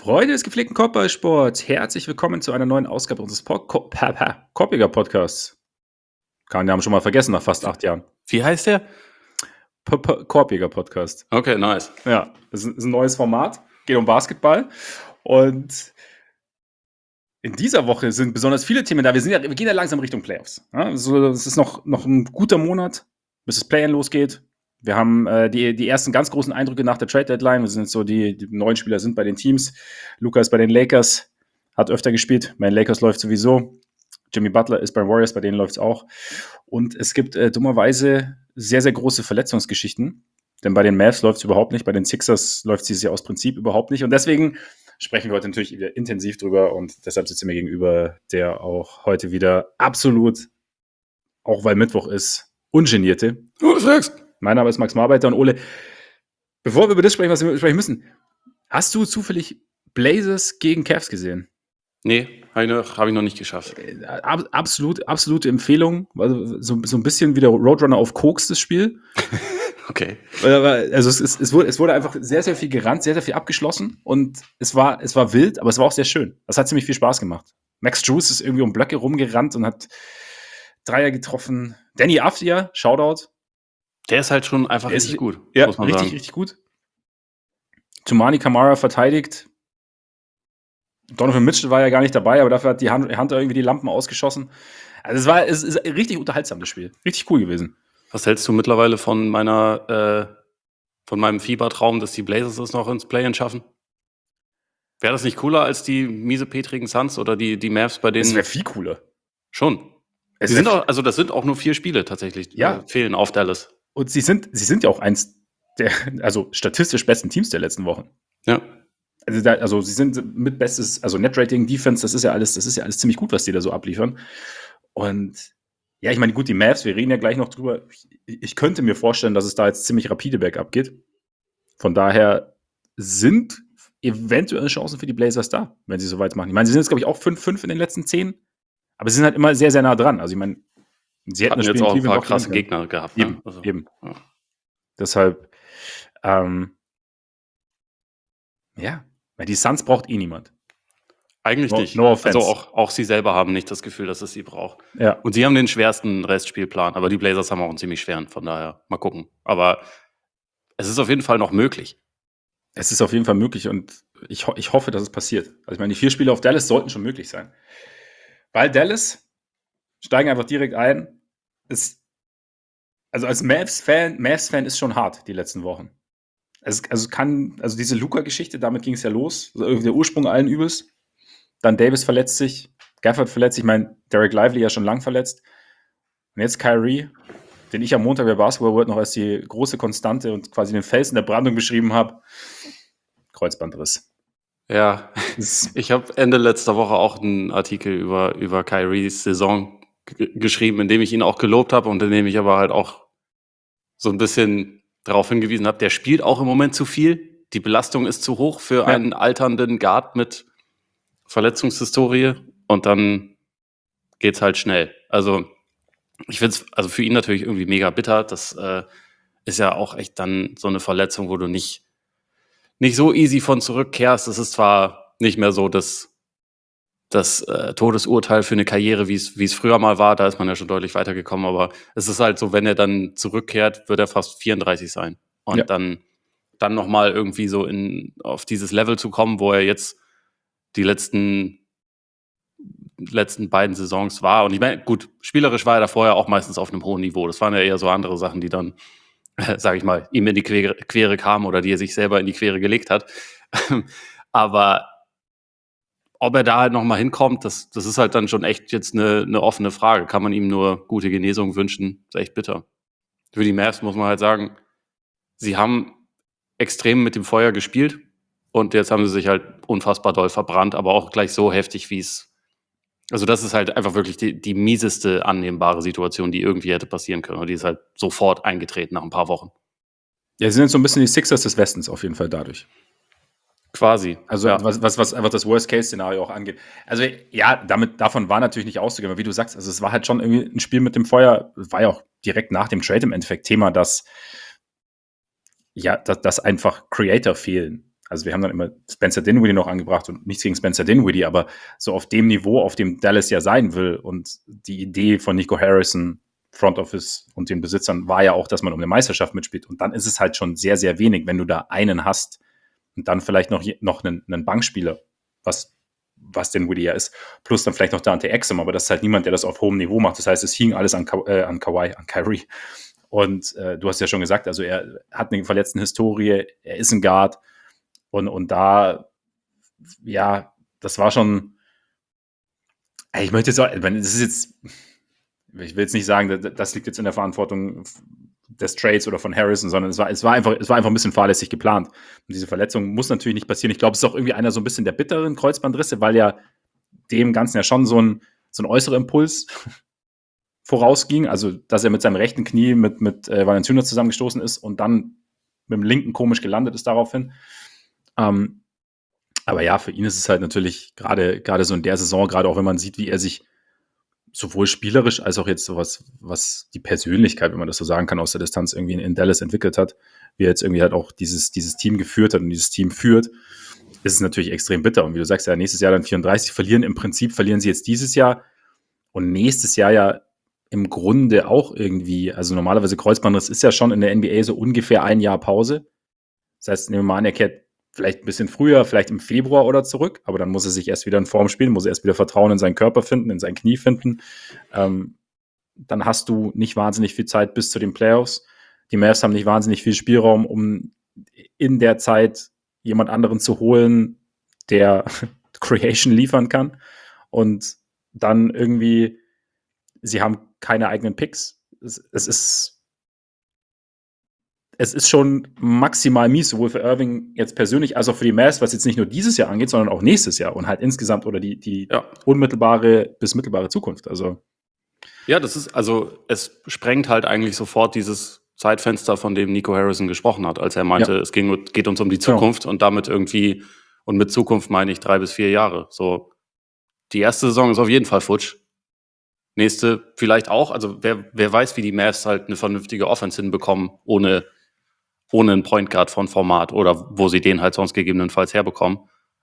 Freunde des gepflegten Korbballsports, herzlich willkommen zu einer neuen Ausgabe unseres Korbiger Podcasts. Kann den Namen schon mal vergessen nach fast 8 Jahren. Wie heißt der? Korbiger Podcast. Okay, nice. Ja, das ist ein neues Format, geht um Basketball und in dieser Woche sind besonders viele Themen da. Wir gehen ja langsam Richtung Playoffs. Ja, also es ist noch ein guter Monat, bis das Play-In losgeht. Wir haben die ersten ganz großen Eindrücke nach der Trade-Deadline. Wir sind jetzt so, die neuen Spieler sind bei den Teams. Luka ist bei den Lakers, hat öfter gespielt. Bei den Lakers läuft sowieso. Jimmy Butler ist bei den Warriors, bei denen läuft es auch. Und es gibt dummerweise sehr, sehr große Verletzungsgeschichten. Denn bei den Mavs läuft es überhaupt nicht. Bei den Sixers läuft es dieses Jahr aus Prinzip überhaupt nicht. Und deswegen sprechen wir heute natürlich wieder intensiv drüber. Und deshalb sitzt mir gegenüber, der auch heute wieder absolut, auch weil Mittwoch ist, ungenierte. Mein Name ist Max Marbeiter und Ole, bevor wir über das sprechen, was wir sprechen müssen, hast du zufällig Blazers gegen Cavs gesehen? Nee, habe ich noch nicht geschafft. Absolute Empfehlung. Also so ein bisschen wie der Roadrunner auf Koks, das Spiel. Okay. Also es wurde einfach sehr, sehr viel gerannt, sehr, sehr viel abgeschlossen und es war wild, aber es war auch sehr schön. Das hat ziemlich viel Spaß gemacht. Max Strus ist irgendwie um Blöcke rumgerannt und hat Dreier getroffen. Danny Avdija, Shoutout. Der ist halt schon einfach richtig gut, ja, muss man sagen. Richtig gut. Toumani Camara verteidigt. Donovan Mitchell war ja gar nicht dabei, aber dafür hat die Hunter irgendwie die Lampen ausgeschossen. Also es ist richtig unterhaltsam, das Spiel. Richtig cool gewesen. Was hältst du mittlerweile von meinem Fiebertraum, dass die Blazers es noch ins Play-In schaffen? Wäre das nicht cooler als die miesepetrigen Suns oder die Mavs, bei denen... Das wäre viel cooler. Schon. Das sind auch nur 4 Spiele tatsächlich, ja. Fehlen auf Dallas. Und sie sind ja auch eins der, also statistisch besten Teams der letzten Wochen. Ja. Also sie sind mit bestes, also Net-Rating, Defense, das ist ja alles ziemlich gut, was die da so abliefern. Und ja, ich meine, gut, die Mavs, wir reden ja gleich noch drüber. Ich könnte mir vorstellen, dass es da jetzt ziemlich rapide bergab geht. Von daher sind eventuell Chancen für die Blazers da, wenn sie so weit machen. Ich meine, sie sind jetzt, glaube ich, auch 5-5 in den letzten 10, aber sie sind halt immer sehr, sehr nah dran. Also ich meine, sie hätten das Spiel jetzt auch ein paar krasse Gegner gehabt. Eben, ne? Eben. Ja. Deshalb, ja, weil die Suns braucht niemand. Eigentlich nicht. No offense. Also auch sie selber haben nicht das Gefühl, dass es sie braucht. Ja. Und sie haben den schwersten Restspielplan, aber die Blazers haben auch einen ziemlich schweren, von daher mal gucken. Aber es ist auf jeden Fall noch möglich. Es ist auf jeden Fall möglich und ich hoffe, dass es passiert. Also ich meine, die 4 Spiele auf Dallas sollten schon möglich sein. Weil Dallas steigen einfach direkt ein. Also als Mavs-Fan ist schon hart, die letzten Wochen. Also diese Luka-Geschichte, damit ging es ja los. Also der Ursprung allen Übels. Dann Davis verletzt sich, Gafford verletzt sich, ich meine, Derek Lively ja schon lang verletzt. Und jetzt Kyrie, den ich am Montag bei Basketball World noch als die große Konstante und quasi den Felsen der Brandung beschrieben habe. Kreuzbandriss. Ja, ich habe Ende letzter Woche auch einen Artikel über Kyries Saison geschrieben, in dem ich ihn auch gelobt habe und in dem ich aber halt auch so ein bisschen darauf hingewiesen habe, der spielt auch im Moment zu viel. Die Belastung ist zu hoch für einen alternden Guard mit Verletzungshistorie und dann geht's halt schnell. Also ich finde es für ihn natürlich irgendwie mega bitter. Das ist ja auch echt dann so eine Verletzung, wo du nicht so easy von zurückkehrst. Das ist zwar nicht mehr so das Todesurteil für eine Karriere, wie es früher mal war. Da ist man ja schon deutlich weitergekommen. Aber es ist halt so, wenn er dann zurückkehrt, wird er fast 34 sein. Und dann nochmal irgendwie so auf dieses Level zu kommen, wo er jetzt die letzten beiden Saisons war. Und ich meine, gut, spielerisch war er da vorher auch meistens auf einem hohen Niveau. Das waren ja eher so andere Sachen, die dann, sage ich mal, ihm in die Quere kamen oder die er sich selber in die Quere gelegt hat. Aber ob er da halt nochmal hinkommt, das ist halt dann schon echt jetzt eine offene Frage. Kann man ihm nur gute Genesung wünschen? Das ist echt bitter. Für die Mavs muss man halt sagen, sie haben extrem mit dem Feuer gespielt und jetzt haben sie sich halt unfassbar doll verbrannt, aber auch gleich so heftig, wie es... Also das ist halt einfach wirklich die mieseste annehmbare Situation, die irgendwie hätte passieren können. Und die ist halt sofort eingetreten nach ein paar Wochen. Ja, sie sind jetzt so ein bisschen die Sixers des Westens auf jeden Fall dadurch. Quasi. Also was einfach das Worst-Case-Szenario auch angeht. Also ja, davon war natürlich nicht auszugehen, aber wie du sagst, also es war halt schon irgendwie ein Spiel mit dem Feuer, war ja auch direkt nach dem Trade im Endeffekt Thema, dass einfach Creator fehlen. Also wir haben dann immer Spencer Dinwiddie noch angebracht und nichts gegen Spencer Dinwiddie, aber so auf dem Niveau, auf dem Dallas ja sein will und die Idee von Nico Harrison, Front Office und den Besitzern war ja auch, dass man um eine Meisterschaft mitspielt. Und dann ist es halt schon sehr, sehr wenig, wenn du da einen hast und dann vielleicht noch einen Bankspieler, was Dinwiddie ja ist, plus dann vielleicht noch Dante Exum, aber das ist halt niemand, der das auf hohem Niveau macht. Das heißt, es hing alles an Kyrie. Und du hast ja schon gesagt, also er hat eine verletzten Historie, er ist ein Guard und da, ja, das war schon, ich möchte jetzt auch, das ist jetzt, ich will jetzt nicht sagen, das liegt jetzt in der Verantwortung des Trades oder von Harrison, sondern es war einfach ein bisschen fahrlässig geplant. Und diese Verletzung muss natürlich nicht passieren. Ich glaube, es ist auch irgendwie einer so ein bisschen der bitteren Kreuzbandrisse, weil ja dem Ganzen ja schon so ein äußerer Impuls vorausging, also dass er mit seinem rechten Knie mit Valanciunas zusammengestoßen ist und dann mit dem linken komisch gelandet ist daraufhin. Aber ja, für ihn ist es halt natürlich gerade so in der Saison, gerade auch wenn man sieht, wie er sich sowohl spielerisch als auch jetzt sowas, was die Persönlichkeit, wenn man das so sagen kann, aus der Distanz irgendwie in Dallas entwickelt hat, wie er jetzt irgendwie halt auch dieses Team geführt hat und dieses Team führt, ist es natürlich extrem bitter. Und wie du sagst, ja, nächstes Jahr dann 34, verlieren sie jetzt dieses Jahr und nächstes Jahr ja im Grunde auch irgendwie, also normalerweise Kreuzbandriss ist ja schon in der NBA so ungefähr ein Jahr Pause. Das heißt, nehmen wir mal an, er kehrt vielleicht ein bisschen früher, vielleicht im Februar oder zurück, aber dann muss er sich erst wieder in Form spielen, muss er erst wieder Vertrauen in seinen Körper finden, in sein Knie finden. Dann hast du nicht wahnsinnig viel Zeit bis zu den Playoffs. Die Mavs haben nicht wahnsinnig viel Spielraum, um in der Zeit jemand anderen zu holen, der Creation liefern kann. Und dann irgendwie, sie haben keine eigenen Picks. Es ist schon maximal mies, sowohl für Irving jetzt persönlich als auch für die Mavs, was jetzt nicht nur dieses Jahr angeht, sondern auch nächstes Jahr und halt insgesamt oder die unmittelbare bis mittelbare Zukunft. Also ja, es sprengt halt eigentlich sofort dieses Zeitfenster, von dem Nico Harrison gesprochen hat, als er meinte, es geht uns um die Zukunft und damit irgendwie, und mit Zukunft meine ich 3 bis 4 Jahre. So, die erste Saison ist auf jeden Fall futsch. Nächste vielleicht auch. Also wer weiß, wie die Mavs halt eine vernünftige Offense hinbekommen, ohne einen Point Guard von Format oder wo sie den halt sonst gegebenenfalls herbekommen.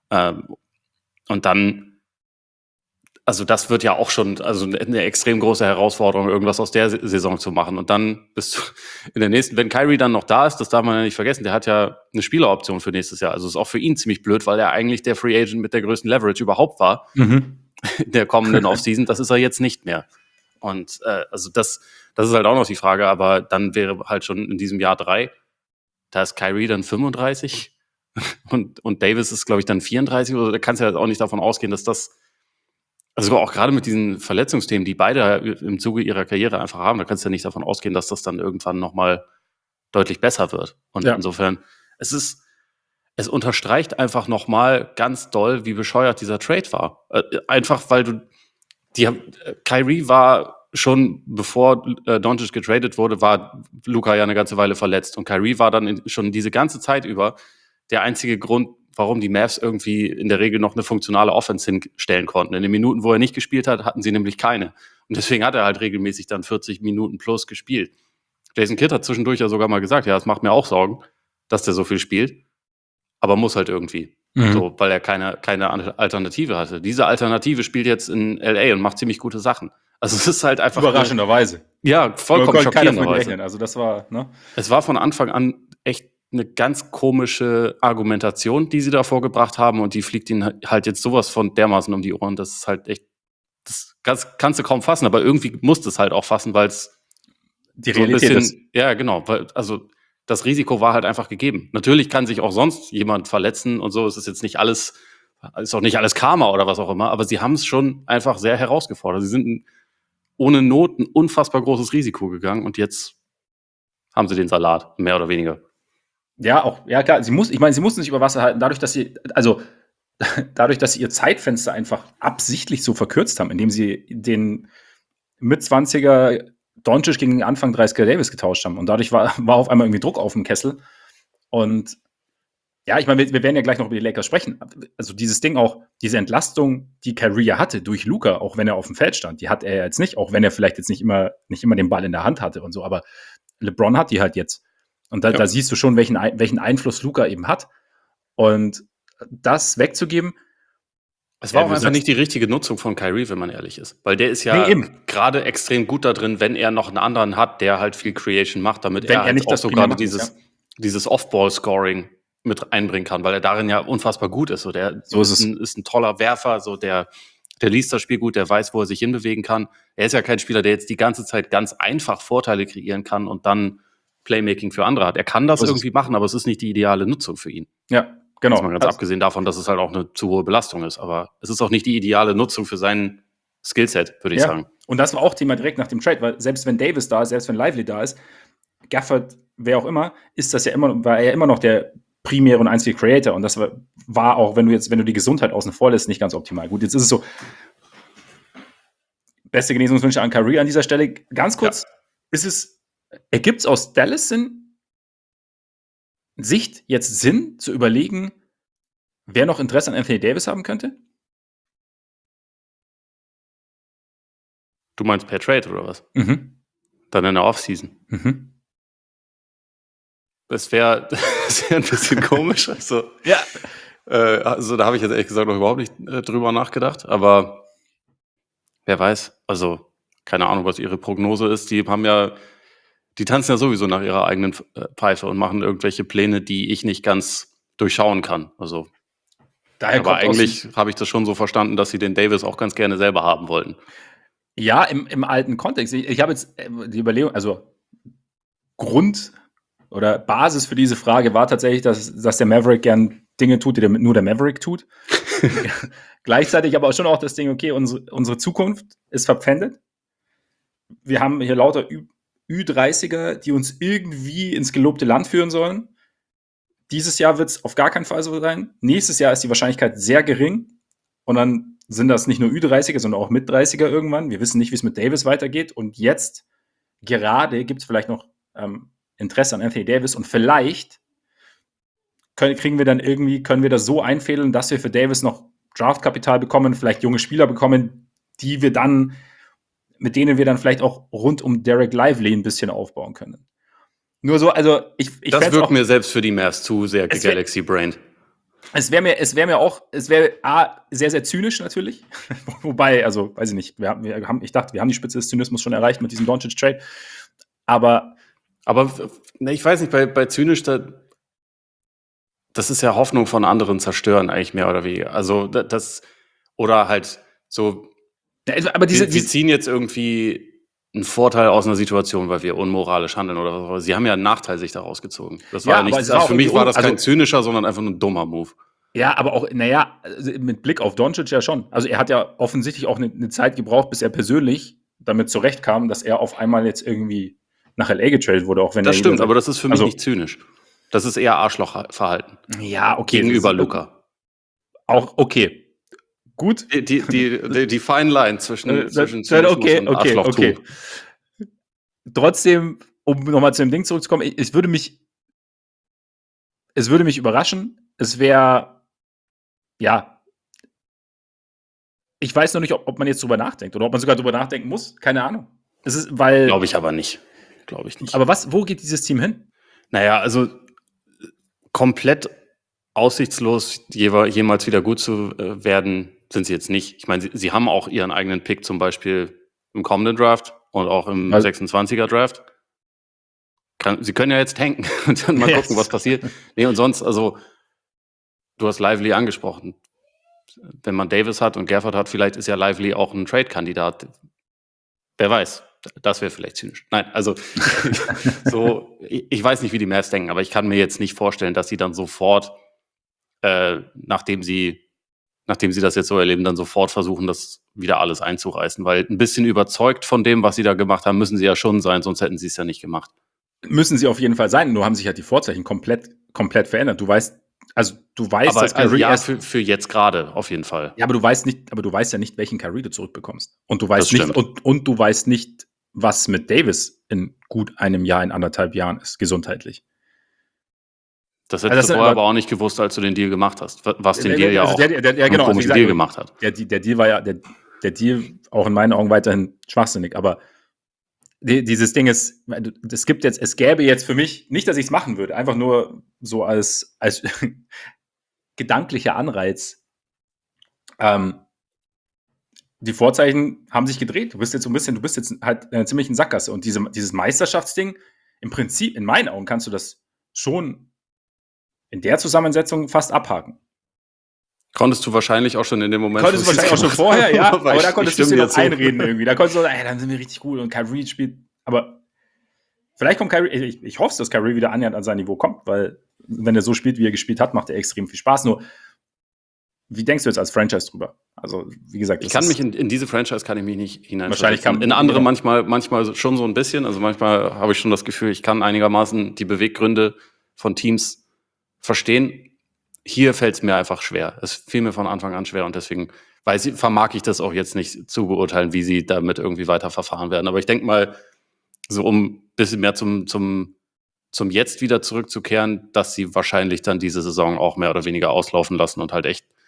Und dann, also das wird ja auch schon eine extrem große Herausforderung, irgendwas aus der Saison zu machen. Und dann bist du in der nächsten, wenn Kyrie dann noch da ist, das darf man ja nicht vergessen, der hat ja eine Spieleroption für nächstes Jahr. Also ist auch für ihn ziemlich blöd, weil er eigentlich der Free Agent mit der größten Leverage überhaupt war. In der kommenden Offseason, das ist er jetzt nicht mehr. Und also das ist halt auch noch die Frage, aber dann wäre halt schon in diesem Jahr 3, da ist Kyrie dann 35 und Davis ist, glaube ich, dann 34, oder da kannst du ja auch nicht davon ausgehen, dass das, also auch gerade mit diesen Verletzungsthemen, die beide im Zuge ihrer Karriere einfach haben, da kannst du ja nicht davon ausgehen, dass das dann irgendwann nochmal deutlich besser wird. Und insofern, es unterstreicht einfach nochmal ganz doll, wie bescheuert dieser Trade war. Einfach, weil Kyrie war schon, bevor Doncic getradet wurde, war Luka ja eine ganze Weile verletzt. Und Kyrie war dann schon diese ganze Zeit über der einzige Grund, warum die Mavs irgendwie in der Regel noch eine funktionale Offense hinstellen konnten. In den Minuten, wo er nicht gespielt hat, hatten sie nämlich keine. Und deswegen hat er halt regelmäßig dann 40 Minuten plus gespielt. Jason Kidd hat zwischendurch ja sogar mal gesagt, ja, es macht mir auch Sorgen, dass der so viel spielt. Aber muss halt irgendwie. So, weil er keine Alternative hatte. Diese Alternative spielt jetzt in LA und macht ziemlich gute Sachen. Also es ist halt einfach überraschenderweise. Ja, vollkommen schockierenderweise. Also das war, ne? Es war von Anfang an echt eine ganz komische Argumentation, die sie da vorgebracht haben, und die fliegt ihnen halt jetzt sowas von dermaßen um die Ohren. Das ist halt echt, das kannst du kaum fassen, aber irgendwie musst du es halt auch fassen, weil es die Realität ist. Ja, genau, weil, also das Risiko war halt einfach gegeben. Natürlich kann sich auch sonst jemand verletzen und so. Es ist jetzt nicht alles, ist auch nicht alles Karma oder was auch immer, aber sie haben es schon einfach sehr herausgefordert. Sie sind ohne Not ein unfassbar großes Risiko gegangen und jetzt haben sie den Salat, mehr oder weniger. Ja, auch, ja klar, sie mussten sich über Wasser halten, dadurch, dass sie ihr Zeitfenster einfach absichtlich so verkürzt haben, indem sie den Mit-20er Doncic gegen den Anfang 30er Davis getauscht haben. Und dadurch war auf einmal irgendwie Druck auf dem Kessel. Und ja, ich meine, wir werden ja gleich noch über die Lakers sprechen. Also dieses Ding auch, diese Entlastung, die Kyrie ja hatte durch Luka, auch wenn er auf dem Feld stand, die hat er jetzt nicht, auch wenn er vielleicht jetzt nicht immer den Ball in der Hand hatte und so, aber LeBron hat die halt jetzt. Und da siehst du schon, welchen Einfluss Luka eben hat. Und das wegzugeben. Es war auch einfach nicht die richtige Nutzung von Kyrie, wenn man ehrlich ist. Weil der ist ja gerade extrem gut da drin, wenn er noch einen anderen hat, der halt viel Creation macht, damit Wenn er halt nicht auch das so primär gerade macht, dieses Off-Ball-Scoring mit einbringen kann, weil er darin ja unfassbar gut ist. So, der ist ein toller Werfer, so der liest das Spiel gut, der weiß, wo er sich hinbewegen kann. Er ist ja kein Spieler, der jetzt die ganze Zeit ganz einfach Vorteile kreieren kann und dann Playmaking für andere hat. Er kann das irgendwie machen, aber es ist nicht die ideale Nutzung für ihn. Ja, genau. Mal ganz abgesehen davon, dass es halt auch eine zu hohe Belastung ist. Aber es ist auch nicht die ideale Nutzung für sein Skillset, würde ich sagen. Und das war auch Thema direkt nach dem Trade, weil selbst wenn Davis da ist, selbst wenn Lively da ist, Gafford, wer auch immer, war er immer noch der primäre und einzige Creator. Und das war auch, wenn du die Gesundheit außen vor lässt, nicht ganz optimal. Gut, jetzt ist es so, beste Genesungswünsche an Kyrie an dieser Stelle. Ganz kurz, ergibt es aus Dallas Sicht jetzt Sinn, zu überlegen, wer noch Interesse an Anthony Davis haben könnte? Du meinst per Trade oder was? Mhm. Dann in der Offseason. Mhm. Das wäre ein bisschen komisch. Also, also da habe ich jetzt ehrlich gesagt noch überhaupt nicht drüber nachgedacht. Aber wer weiß. Also keine Ahnung, was ihre Prognose ist. Die tanzen ja sowieso nach ihrer eigenen Pfeife und machen irgendwelche Pläne, die ich nicht ganz durchschauen kann. Also aber eigentlich habe ich das schon so verstanden, dass sie den Davis auch ganz gerne selber haben wollten. Ja, im alten Kontext. Ich habe jetzt die Überlegung, also Grund oder Basis für diese Frage war tatsächlich, dass der Maverick gern Dinge tut, die nur der Maverick tut. Gleichzeitig aber schon auch das Ding, okay, unsere Zukunft ist verpfändet. Wir haben hier lauter Ü30er, die uns irgendwie ins gelobte Land führen sollen. Dieses Jahr wird es auf gar keinen Fall so sein. Nächstes Jahr ist die Wahrscheinlichkeit sehr gering. Und dann sind das nicht nur Ü30er, sondern auch Mit-30er irgendwann. Wir wissen nicht, wie es mit Davis weitergeht. Und jetzt gerade gibt es vielleicht noch Interesse an Anthony Davis. Und vielleicht können wir das so einfädeln, dass wir für Davis noch Draftkapital bekommen, vielleicht junge Spieler bekommen, mit denen wir dann vielleicht auch rund um Derek Lively ein bisschen aufbauen können. Nur so, also das wirkt mir selbst für die Mavs zu sehr Galaxy-Brained. Es wäre sehr, sehr zynisch natürlich. Wobei, also, weiß ich nicht, ich dachte, wir haben die Spitze des Zynismus schon erreicht mit diesem Doncic-Trade. Aber ich weiß nicht, bei zynisch, das ist ja Hoffnung von anderen zerstören, eigentlich mehr oder weniger. Also, oder halt so, aber wir ziehen jetzt irgendwie einen Vorteil aus einer Situation, weil wir unmoralisch handeln oder was auch immer. Sie haben ja einen Nachteil sich daraus gezogen. Das war ja nicht, für mich war das kein zynischer, sondern einfach nur ein dummer Move. Ja, aber auch, mit Blick auf Doncic ja schon. Also er hat ja offensichtlich auch eine Zeit gebraucht, bis er persönlich damit zurechtkam, dass er auf einmal jetzt irgendwie nach LA getradet wurde, auch wenn das stimmt, aber das ist für mich nicht zynisch. Das ist eher Arschlochverhalten. Ja, okay. Gegenüber Luka. Auch okay. Gut. Die Fine Line zwischen Zynismus und Arschlochtum. Okay. Trotzdem, um nochmal zu dem Ding zurückzukommen, es würde mich überraschen. Es wäre, ja, ich weiß noch nicht, ob man jetzt drüber nachdenkt oder ob man sogar drüber nachdenken muss. Keine Ahnung. Glaube ich aber nicht. Glaube ich nicht. Aber wo geht dieses Team hin? Naja, also komplett aussichtslos, jemals wieder gut zu werden, sind sie jetzt nicht. Ich meine, sie haben auch ihren eigenen Pick zum Beispiel im kommenden Draft und auch im 26er Draft. Sie können ja jetzt tanken und dann mal gucken, was passiert. Nee, und sonst, also du hast Lively angesprochen. Wenn man Davis hat und Gafford hat, vielleicht ist ja Lively auch ein Trade-Kandidat. Wer weiß. Das wäre vielleicht zynisch. Nein, also ich weiß nicht, wie die Mavs denken, aber ich kann mir jetzt nicht vorstellen, dass sie dann sofort, nachdem sie das jetzt so erleben, dann sofort versuchen, das wieder alles einzureißen. Weil ein bisschen überzeugt von dem, was sie da gemacht haben, müssen sie ja schon sein, sonst hätten sie es ja nicht gemacht. Müssen sie auf jeden Fall sein, nur haben sich halt die Vorzeichen komplett verändert. Du weißt, dass Kyrie für jetzt gerade auf jeden Fall. Ja, aber du weißt ja nicht, welchen Kyrie du zurückbekommst. Und du weißt nicht, und du weißt nicht, was mit Davis in gut einem Jahr, in 1,5 Jahren ist, gesundheitlich. Das hättest du vorher aber auch nicht gewusst, als du den Deal gemacht hast, was den Deal ja auch einen komischen Deal gemacht hat. Der Deal war ja, der Deal auch in meinen Augen weiterhin schwachsinnig, aber dieses Ding ist, es gäbe jetzt für mich, nicht, dass ich es machen würde, einfach nur so als gedanklicher Anreiz. Die Vorzeichen haben sich gedreht. Du bist jetzt halt in einer ziemlichen Sackgasse. Und dieses Meisterschaftsding, im Prinzip, in meinen Augen, kannst du das schon in der Zusammensetzung fast abhaken. Konntest du wahrscheinlich auch schon in dem Moment. Konntest du wahrscheinlich auch schon vorher, ja. Aber da konntest du dir noch zu. einreden irgendwie. Da konntest du sagen, dann sind wir richtig gut und Kyrie spielt. Aber vielleicht kommt Kyrie, ich hoffe, dass Kyrie wieder annähernd an sein Niveau kommt, weil wenn er so spielt, wie er gespielt hat, macht er extrem viel Spaß. Nur, wie denkst du jetzt als Franchise drüber? Also, wie gesagt, ich kann mich in diese Franchise kann ich mich nicht hineinversetzen. Wahrscheinlich kann in andere manchmal schon so ein bisschen. Also manchmal habe ich schon das Gefühl, ich kann einigermaßen die Beweggründe von Teams verstehen. Hier fällt es mir einfach schwer. Es fiel mir von Anfang an schwer und deswegen vermag ich das auch jetzt nicht zu beurteilen, wie sie damit irgendwie weiter verfahren werden. Aber ich denke mal, so um ein bisschen mehr zum Jetzt wieder zurückzukehren, dass sie wahrscheinlich dann diese Saison auch mehr oder weniger auslaufen lassen und halt echt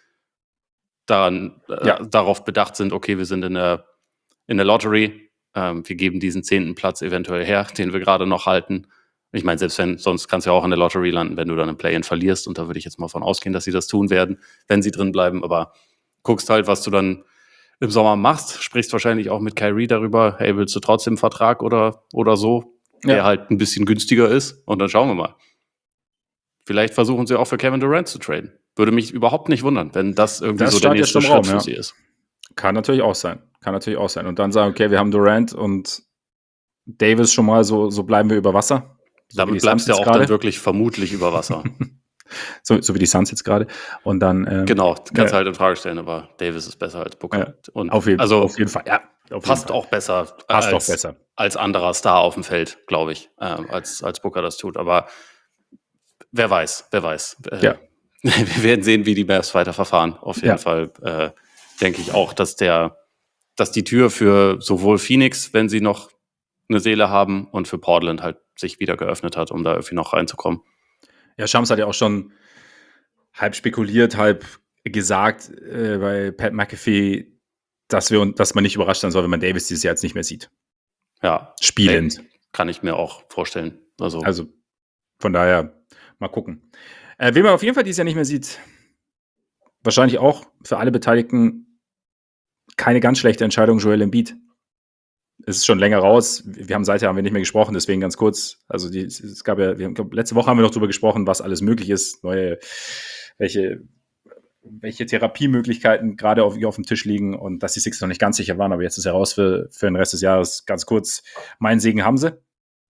darauf bedacht sind, okay, wir sind in der Lottery, wir geben diesen 10. Platz eventuell her, den wir gerade noch halten. Ich meine, sonst kannst du ja auch in der Lottery landen, wenn du dann im Play-In verlierst. Und da würde ich jetzt mal von ausgehen, dass sie das tun werden, wenn sie drin bleiben. Aber guckst halt, was du dann im Sommer machst. Sprichst wahrscheinlich auch mit Kyrie darüber, hey, willst du trotzdem Vertrag oder so, der halt ein bisschen günstiger ist? Und dann schauen wir mal. Vielleicht versuchen sie auch für Kevin Durant zu traden. Würde mich überhaupt nicht wundern, wenn das irgendwie so der nächste Schritt für sie ist. Kann natürlich auch sein. Und dann sagen, okay, wir haben Durant und Davis schon mal, so bleiben wir über Wasser. Damit bleibst du ja auch dann wirklich vermutlich über Wasser. so wie die Suns jetzt gerade. Und dann genau, kannst halt in Frage stellen, aber Davis ist besser als Booker. Ja, und auf jeden Fall. Ja, passt auch besser als anderer Star auf dem Feld, glaube ich, als Booker das tut. Aber wer weiß. Ja. Wir werden sehen, wie die Mavs weiter verfahren. Auf jeden Fall denke ich auch, dass die Tür für sowohl Phoenix, wenn sie noch eine Seele haben, und für Portland halt sich wieder geöffnet hat, um da irgendwie noch reinzukommen. Ja, Shams hat ja auch schon halb spekuliert, halb gesagt bei Pat McAfee, dass man nicht überrascht sein soll, wenn man Davis dieses Jahr jetzt nicht mehr sieht. Ja. Spielend. Kann ich mir auch vorstellen. Also von daher mal gucken. Wen man auf jeden Fall dieses Jahr nicht mehr sieht, wahrscheinlich auch für alle Beteiligten keine ganz schlechte Entscheidung, Joel Embiid. Es ist schon länger raus. Seither haben wir nicht mehr gesprochen, deswegen ganz kurz. Also es gab ja, letzte Woche haben wir noch drüber gesprochen, was alles möglich ist, welche Therapiemöglichkeiten gerade auf dem Tisch liegen und dass die Sixers noch nicht ganz sicher waren, aber jetzt ist er raus für den Rest des Jahres. Ganz kurz, meinen Segen haben sie.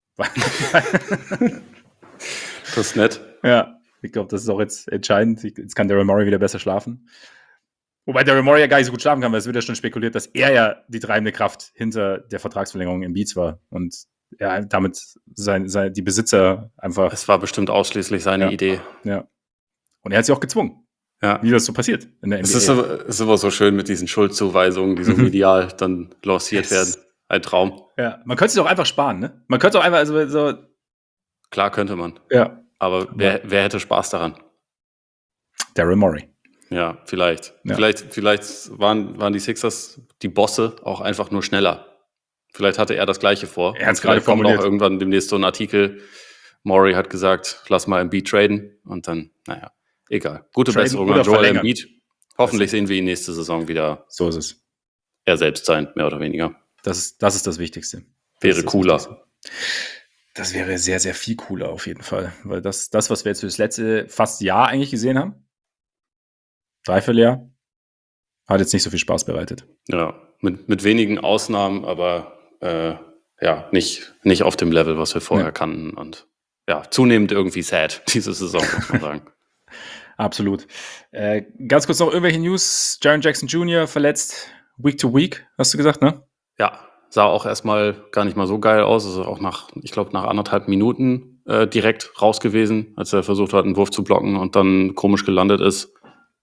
Das ist nett. Ja, ich glaube, das ist auch jetzt entscheidend. Jetzt kann Daryl Morey wieder besser schlafen. Wobei Daryl Morey ja gar nicht so gut schlafen kann, weil es wird ja schon spekuliert, dass er ja die treibende Kraft hinter der Vertragsverlängerung im Beats war und er damit die Besitzer einfach... Es war bestimmt ausschließlich seine Idee. Ja. Und er hat sie auch gezwungen. Ja. Wie das so passiert in der NBA. Es ist immer so schön mit diesen Schuldzuweisungen, die so medial dann lanciert werden. Ein Traum. Ja, man könnte es doch einfach sparen, ne? Man könnte auch einfach so... Klar könnte man. Ja. Aber wer hätte Spaß daran? Daryl Morey. Ja, vielleicht. Ja. Vielleicht waren die Sixers, die Bosse, auch einfach nur schneller. Vielleicht hatte er das Gleiche vor. Er hat es gerade formuliert. Kommt auch irgendwann demnächst so ein Artikel. Morey hat gesagt, lass mal Embiid traden. Und dann, egal. Gute Besserung an Joel Embiid. Hoffentlich sehen wir ihn nächste Saison wieder. So ist es. Er selbst sein, mehr oder weniger. Das ist das Wichtigste. Wäre cooler. Das wäre sehr, sehr viel cooler auf jeden Fall. Weil das was wir jetzt für das letzte fast Jahr eigentlich gesehen haben, Dreivierteljahr, hat jetzt nicht so viel Spaß bereitet. Ja, mit wenigen Ausnahmen, aber nicht auf dem Level, was wir vorher kannten. Und zunehmend irgendwie sad, diese Saison, muss man sagen. Absolut. Ganz kurz noch irgendwelche News. Jaren Jackson Jr. verletzt, Week to Week, hast du gesagt, ne? Ja, sah auch erstmal gar nicht mal so geil aus. Also auch nach 1,5 Minuten direkt raus gewesen, als er versucht hat, einen Wurf zu blocken und dann komisch gelandet ist.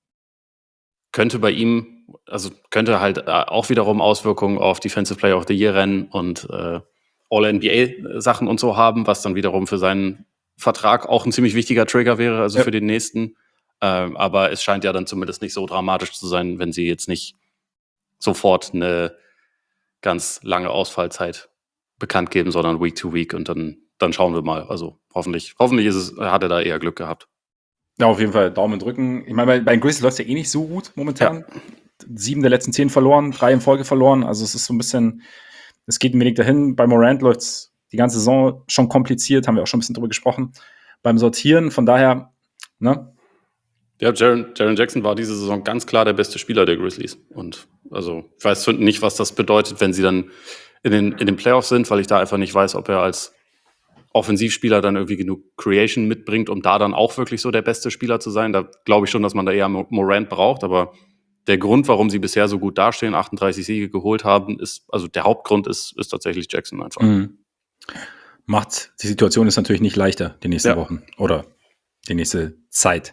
Könnte bei ihm, könnte halt auch wiederum Auswirkungen auf Defensive Player of the Year Rennen und All-NBA-Sachen und so haben, was dann wiederum für seinen Vertrag auch ein ziemlich wichtiger Trigger wäre, für den nächsten. Aber es scheint ja dann zumindest nicht so dramatisch zu sein, wenn sie jetzt nicht sofort eine ganz lange Ausfallzeit bekannt geben, sondern Week to Week und dann schauen wir mal. Also hoffentlich hat er da eher Glück gehabt. Ja, auf jeden Fall Daumen drücken. Ich meine, bei den Grizzlies läuft es ja eh nicht so gut momentan. Ja. 7 der letzten 10 verloren, 3 in Folge verloren. Also es ist so ein bisschen, es geht ein wenig dahin. Bei Morant läuft es die ganze Saison schon kompliziert, haben wir auch schon ein bisschen drüber gesprochen. Beim Sortieren, von daher, ne? Ja, Jaren Jackson war diese Saison ganz klar der beste Spieler der Grizzlies. Und also ich weiß nicht, was das bedeutet, wenn sie dann in den Playoffs sind, weil ich da einfach nicht weiß, ob er als Offensivspieler dann irgendwie genug Creation mitbringt, um da dann auch wirklich so der beste Spieler zu sein. Da glaube ich schon, dass man da eher Morant braucht, aber der Grund, warum sie bisher so gut dastehen, 38 Siege geholt haben, also der Hauptgrund ist tatsächlich Jackson einfach. Macht die Situation ist natürlich nicht leichter die nächsten Wochen oder die nächste Zeit.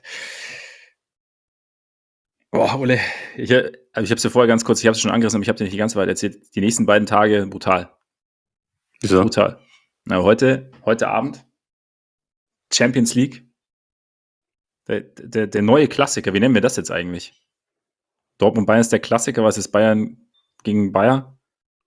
Boah, Ole, ich habe es dir vorher ganz kurz, ich habe es schon angerissen, aber ich habe dir nicht die ganze Wahrheit erzählt. Die nächsten beiden Tage brutal. Wieso? Brutal. Na, heute Abend Champions League. Der neue Klassiker. Wie nennen wir das jetzt eigentlich? Dortmund-Bayern ist der Klassiker. Was ist Bayern gegen Bayern?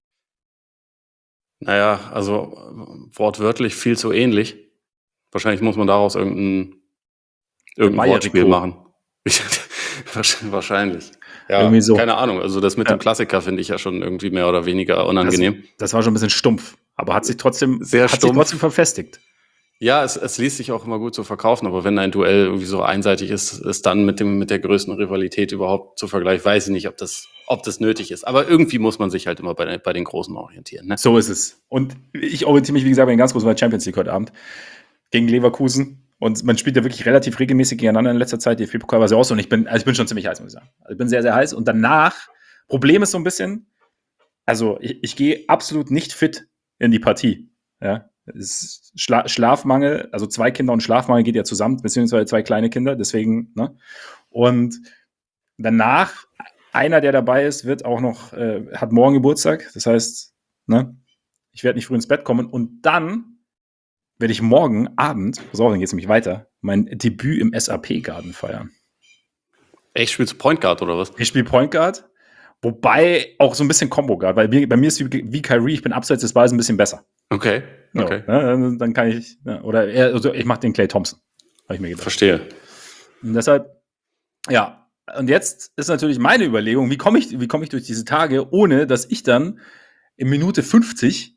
Naja, also wortwörtlich viel zu ähnlich. Wahrscheinlich muss man daraus irgendein Wortspiel machen. Wahrscheinlich. Ja, irgendwie so. Keine Ahnung. Also das mit dem Klassiker finde ich ja schon irgendwie mehr oder weniger unangenehm. Das war schon ein bisschen stumpf, aber hat sich trotzdem verfestigt. Ja, es ließ sich auch immer gut zu verkaufen, aber wenn ein Duell irgendwie so einseitig ist dann mit der größten Rivalität überhaupt zu vergleichen, weiß ich nicht, ob das nötig ist. Aber irgendwie muss man sich halt immer bei den Großen orientieren. Ne? So ist es. Und ich orientiere mich, wie gesagt, bei den ganz Großen bei der Champions League heute Abend gegen Leverkusen. Und man spielt ja wirklich relativ regelmäßig gegeneinander in letzter Zeit. Die DFB-Pokal war sehr aus und ich bin schon ziemlich heiß, muss ich sagen. Also ich bin sehr, sehr heiß. Und danach, Problem ist so ein bisschen, also ich gehe absolut nicht fit in die Partie. Ja, Schlafmangel, also 2 Kinder und Schlafmangel geht ja zusammen, beziehungsweise 2 kleine Kinder, deswegen, ne? Und danach, einer, der dabei ist, wird auch noch, hat morgen Geburtstag, das heißt, ne, ich werde nicht früh ins Bett kommen und dann werde ich morgen Abend, so, dann geht es nämlich weiter, mein Debüt im SAP-Garden feiern. Echt, spielst du Point Guard oder was? Ich spiele Point Guard, wobei auch so ein bisschen Combo Guard, weil bei mir ist wie Kyrie, ich bin abseits des Balls ein bisschen besser. Okay. Ja, dann kann ich, oder also ich mache den Klay Thompson, habe ich mir gedacht. Verstehe. Und deshalb, ja, und jetzt ist natürlich meine Überlegung, wie komme ich durch diese Tage, ohne dass ich dann in Minute 50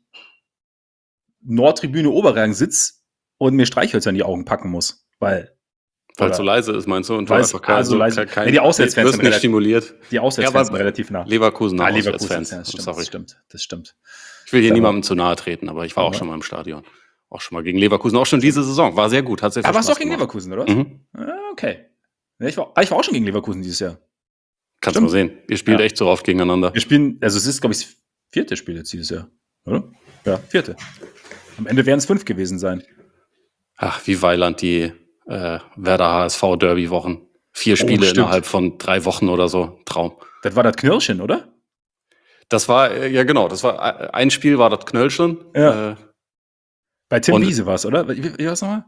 Nordtribüne Oberrang sitze und mir Streichhölzer in die Augen packen muss, weil es so leise ist, meinst du? Und du einfach leise. Die Auswärtsfans sind nicht stimuliert. Die Auswärtsfans sind relativ nah. Leverkusen auch Auswärtsfans. Ja, das stimmt. Ich will hier niemandem zu nahe treten, aber ich war auch schon mal im Stadion. Auch schon mal gegen Leverkusen, auch schon diese Saison. War sehr gut, hat sehr viel Spaß warst du auch gegen Leverkusen, oder? Mhm. Okay. Ich war auch schon gegen Leverkusen dieses Jahr. Kannst du mal sehen. Ihr spielt echt so oft gegeneinander. Wir spielen, also es ist, glaube ich, das 4. Spiel jetzt dieses Jahr, oder? Ja, 4. Am Ende werden es 5 gewesen sein. Ach, wie Weiland die Werder HSV Derby-Wochen. 4 Spiele innerhalb von 3 Wochen oder so. Traum. Das war das Knirschen, oder? Das war, ja genau, das war ein Spiel, war das Knirschen. Ja. Bei Tim Wiese war es, oder? Wie war es nochmal?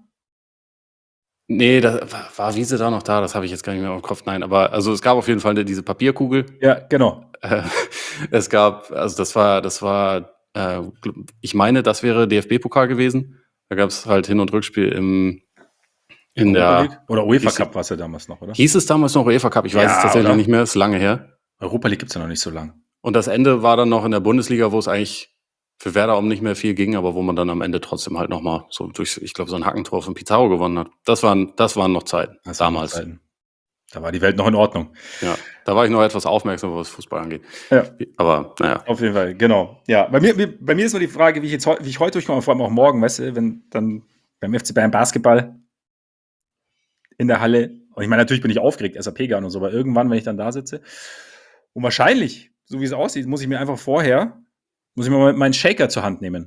Nee, war Wiese da noch da? Das habe ich jetzt gar nicht mehr im Kopf. Nein, aber also es gab auf jeden Fall diese Papierkugel. Ja, genau. Es gab, also das war ich meine, das wäre DFB-Pokal gewesen. Da gab es halt Hin- und Rückspiel in der oder UEFA Cup war es ja damals noch, oder? Hieß es damals noch UEFA Cup? Ich weiß es tatsächlich nicht mehr, ist lange her. Europa League gibt es ja noch nicht so lang. Und das Ende war dann noch in der Bundesliga, wo es eigentlich für Werder nicht mehr viel ging, aber wo man dann am Ende trotzdem halt nochmal so durch, ich glaube, so ein Hackentor von Pizarro gewonnen hat. Das waren noch Zeiten. Damals. Da war die Welt noch in Ordnung. Ja, da war ich noch etwas aufmerksam, was Fußball angeht. Ja. Aber naja. Auf jeden Fall, genau. Ja, bei mir ist nur die Frage, wie ich heute durchkomme, vor allem auch morgen, weißt du, wenn dann beim FC Bayern Basketball in der Halle, und ich meine, natürlich bin ich aufgeregt, SAP-Garn und so, aber irgendwann, wenn ich dann da sitze, und wahrscheinlich, so wie es aussieht, muss ich mir mal meinen Shaker zur Hand nehmen.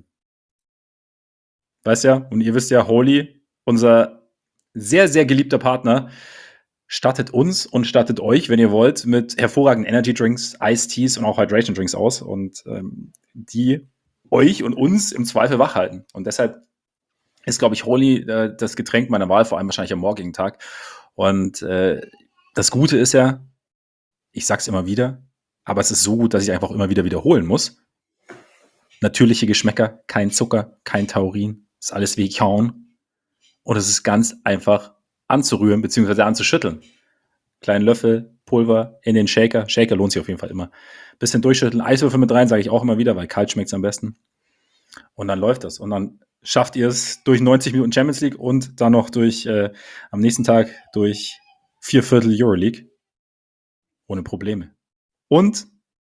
Weißt ja, und ihr wisst ja, Holy, unser sehr, sehr geliebter Partner, stattet uns und stattet euch, wenn ihr wollt, mit hervorragenden Energy Drinks, Iced Teas und auch Hydration Drinks aus und die euch und uns im Zweifel wach halten. Und deshalb ist, glaube ich, Holy das Getränk meiner Wahl, vor allem wahrscheinlich am morgigen Tag. Und das Gute ist ja, ich sag's immer wieder, aber es ist so gut, dass ich einfach immer wieder wiederholen muss. Natürliche Geschmäcker, kein Zucker, kein Taurin, ist alles vegan. Und es ist ganz einfach anzurühren bzw. anzuschütteln. Kleinen Löffel, Pulver in den Shaker. Shaker lohnt sich auf jeden Fall immer. Bisschen durchschütteln, Eiswürfel mit rein, sage ich auch immer wieder, weil kalt schmeckt es am besten. Und dann läuft das. Und dann schafft ihr es durch 90 Minuten Champions League und dann noch durch am nächsten Tag durch 4/4 Euroleague. Ohne Probleme. Und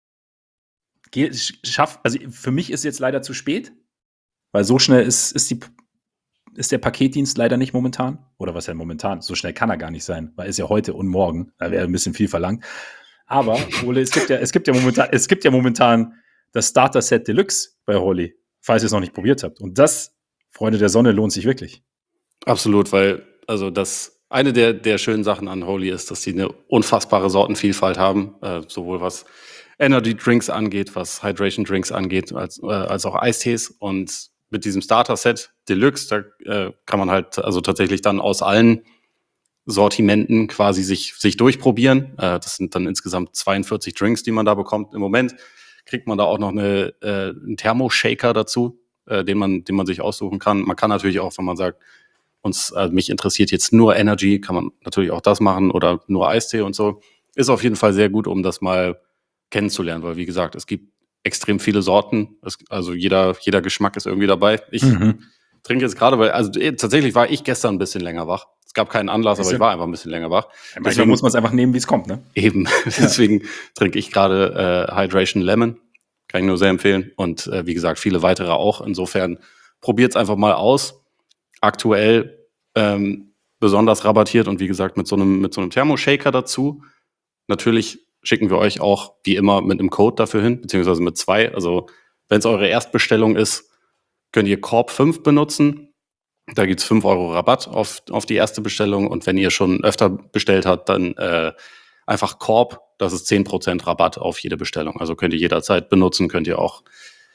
also für mich ist jetzt leider zu spät, weil so schnell ist der Paketdienst leider nicht momentan. Oder was ja momentan? So schnell kann er gar nicht sein, weil ist ja heute und morgen. Da wäre ein bisschen viel verlangt. Aber, Ole, es gibt ja momentan das Starter-Set Deluxe bei Holy, falls ihr es noch nicht probiert habt. Und das, Freunde der Sonne, lohnt sich wirklich. Absolut, weil also eine der schönen Sachen an Holy ist, dass sie eine unfassbare Sortenvielfalt haben, sowohl was Energy Drinks angeht, was Hydration Drinks angeht, als auch Eistees. Und mit diesem Starter-Set Deluxe, da kann man halt also tatsächlich dann aus allen Sortimenten quasi sich durchprobieren. Das sind dann insgesamt 42 Drinks, die man da bekommt. Im Moment kriegt man da auch noch einen Thermoshaker dazu, den man sich aussuchen kann. Man kann natürlich auch, wenn man sagt, mich interessiert jetzt nur Energy, kann man natürlich auch das machen oder nur Eistee und so. Ist auf jeden Fall sehr gut, um das mal kennenzulernen, weil wie gesagt, es gibt extrem viele Sorten. Also jeder Geschmack ist irgendwie dabei. Ich trinke jetzt gerade, weil tatsächlich war ich gestern ein bisschen länger wach. Es gab keinen Anlass, aber ich war einfach ein bisschen länger wach. Deswegen muss man es einfach nehmen, wie es kommt, ne? Eben, deswegen trinke ich gerade Hydration Lemon. Kann ich nur sehr empfehlen. Und wie gesagt, viele weitere auch. Insofern probiert es einfach mal aus. Aktuell besonders rabattiert und wie gesagt mit so einem Thermoshaker dazu. Natürlich schicken wir euch auch wie immer mit einem Code dafür hin, beziehungsweise mit 2. Also wenn es eure Erstbestellung ist, könnt ihr Korb5 benutzen. Da gibt es 5 € Rabatt auf die erste Bestellung. Und wenn ihr schon öfter bestellt habt, dann einfach Korb. Das ist 10% Rabatt auf jede Bestellung. Also könnt ihr jederzeit benutzen, könnt ihr auch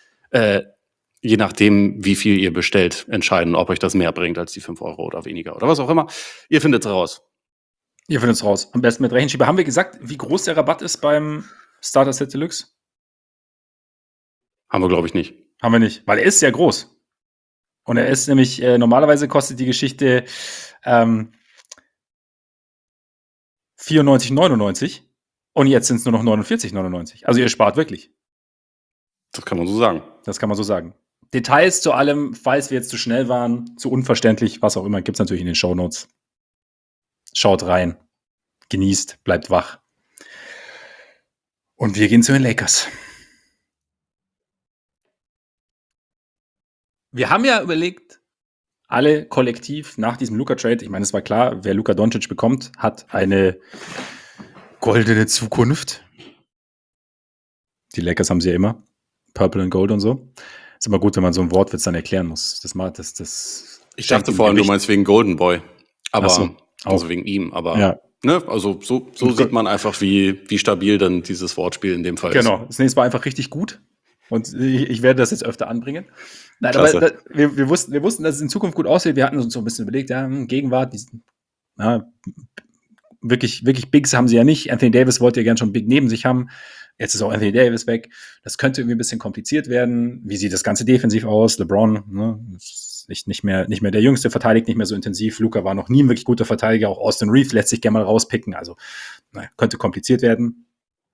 je nachdem, wie viel ihr bestellt, entscheiden, ob euch das mehr bringt als die 5 € oder weniger oder was auch immer. Ihr findet es raus. Ihr findet es raus. Am besten mit Rechenschieber. Haben wir gesagt, wie groß der Rabatt ist beim Starter Set Deluxe? Haben wir, glaube ich, nicht. Haben wir nicht, weil er ist sehr groß. Und er ist nämlich, normalerweise kostet die Geschichte 94,99 und jetzt sind es nur noch 49,99. Also ihr spart wirklich. Das kann man so sagen. Das kann man so sagen. Details zu allem, falls wir jetzt zu schnell waren, zu unverständlich, was auch immer, gibt es natürlich in den Shownotes. Schaut rein, genießt, bleibt wach. Und wir gehen zu den Lakers. Wir haben ja überlegt, alle kollektiv nach diesem Luka-Trade, ich meine, es war klar, wer Luka Doncic bekommt, hat eine goldene Zukunft. Die Lakers haben sie ja immer. Purple and Gold und so. Ist immer gut, wenn man so ein Wortwitz dann erklären muss. Ich dachte vor allem, du meinst wegen Golden Boy. Aber so, also wegen ihm. Aber ja. Ne, also so sieht man einfach, wie stabil dann dieses Wortspiel in dem Fall ist. Genau, das nächste war einfach richtig gut. Und ich werde das jetzt öfter anbringen. Nein, Klasse. aber wir wussten, dass es in Zukunft gut aussieht. Wir hatten uns so ein bisschen überlegt, ja, Gegenwart, wirklich Bigs haben sie ja nicht. Anthony Davis wollte ja gern schon Big neben sich haben. Jetzt ist auch Anthony Davis weg. Das könnte irgendwie ein bisschen kompliziert werden. Wie sieht das Ganze defensiv aus? LeBron, ne, ist nicht mehr der Jüngste, verteidigt nicht mehr so intensiv. Luka war noch nie ein wirklich guter Verteidiger. Auch Austin Reeves lässt sich gerne mal rauspicken. Also könnte kompliziert werden.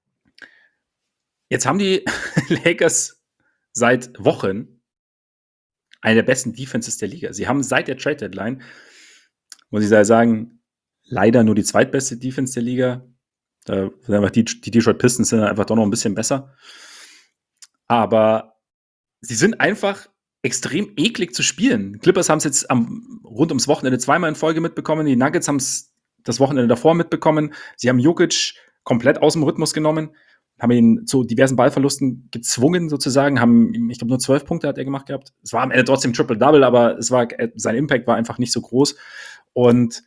Jetzt haben die Lakers seit Wochen eine der besten Defenses der Liga. Sie haben seit der Trade-Deadline, muss ich sagen, leider nur die zweitbeste Defense der Liga. Da sind einfach die Detroit Pistons sind einfach doch noch ein bisschen besser. Aber sie sind einfach extrem eklig zu spielen. Clippers haben es jetzt rund ums Wochenende zweimal in Folge mitbekommen. Die Nuggets haben es das Wochenende davor mitbekommen. Sie haben Jokic komplett aus dem Rhythmus genommen, haben ihn zu diversen Ballverlusten gezwungen sozusagen, ich glaube, nur 12 Punkte hat er gemacht gehabt. Es war am Ende trotzdem Triple-Double, aber sein Impact war einfach nicht so groß. Und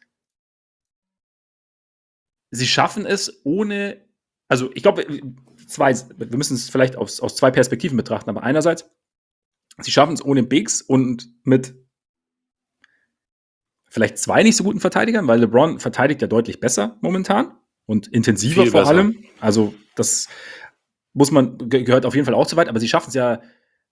sie schaffen es ohne, also ich glaube, wir müssen es vielleicht aus 2 Perspektiven betrachten, aber einerseits, sie schaffen es ohne Bigs und mit vielleicht 2 nicht so guten Verteidigern, weil LeBron verteidigt ja deutlich besser momentan und intensiver vor allem. Also das gehört auf jeden Fall auch zu weit, aber sie schaffen es ja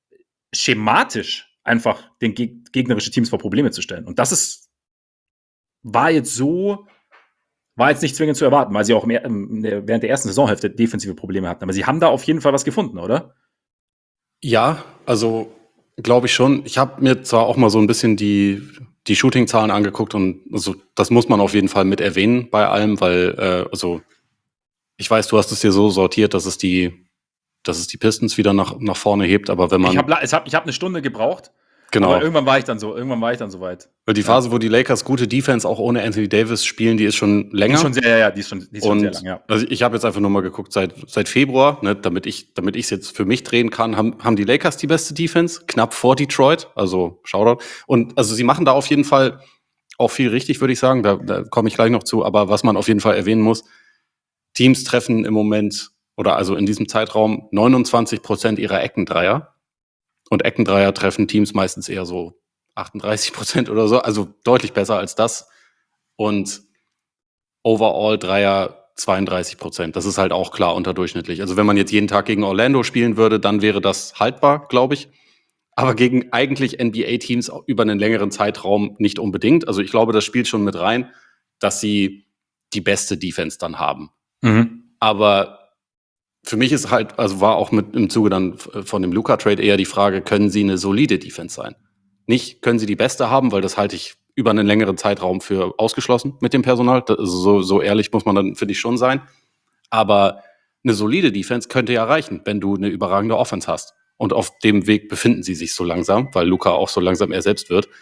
schematisch einfach, den gegnerische Teams vor Probleme zu stellen. Und das ist war jetzt nicht zwingend zu erwarten, weil sie auch während der ersten Saisonhälfte defensive Probleme hatten. Aber sie haben da auf jeden Fall was gefunden, oder? Ja, also glaube ich schon. Ich habe mir zwar auch mal so ein bisschen die Shooting-Zahlen angeguckt und also, das muss man auf jeden Fall mit erwähnen bei allem, weil also ich weiß, du hast es dir so sortiert, dass es die Pistons wieder nach vorne hebt, aber wenn Ich man hab eine Stunde gebraucht, aber genau, irgendwann war ich dann so weit. weil die Ja. Phase, wo die Lakers gute Defense auch ohne Anthony Davis spielen, die ist schon Die länger. ist schon sehr, die ist schon sehr lang, Und ja. also ich habe jetzt einfach nur mal geguckt, seit Februar, ne, damit ich es jetzt für mich drehen kann, haben die Lakers die beste Defense, knapp vor Detroit, also Shoutout. Und also sie machen da auf jeden Fall auch viel richtig, würde ich sagen. Da komme ich gleich noch zu. Aber was man auf jeden Fall erwähnen muss, Teams treffen im Moment oder also in diesem Zeitraum 29% ihrer Eckendreier. Und Eckendreier treffen Teams meistens eher so 38% oder so, also deutlich besser als das. Und Overall Dreier 32%. Das ist halt auch klar unterdurchschnittlich. Also wenn man jetzt jeden Tag gegen Orlando spielen würde, dann wäre das haltbar, glaube ich. Aber gegen eigentlich NBA-Teams über einen längeren Zeitraum nicht unbedingt. Also ich glaube, das spielt schon mit rein, dass sie die beste Defense dann haben. Aber für mich ist halt, also war auch mit im Zuge dann von dem Luka-Trade eher die Frage, können sie eine solide Defense sein? Nicht, können sie die beste haben, weil das halte ich über einen längeren Zeitraum für ausgeschlossen mit dem Personal. So ehrlich muss man dann, finde ich, schon sein. Aber eine solide Defense könnte ja reichen, wenn du eine überragende Offense hast. Und auf dem Weg befinden sie sich so langsam, weil Luka auch so langsam er selbst wird.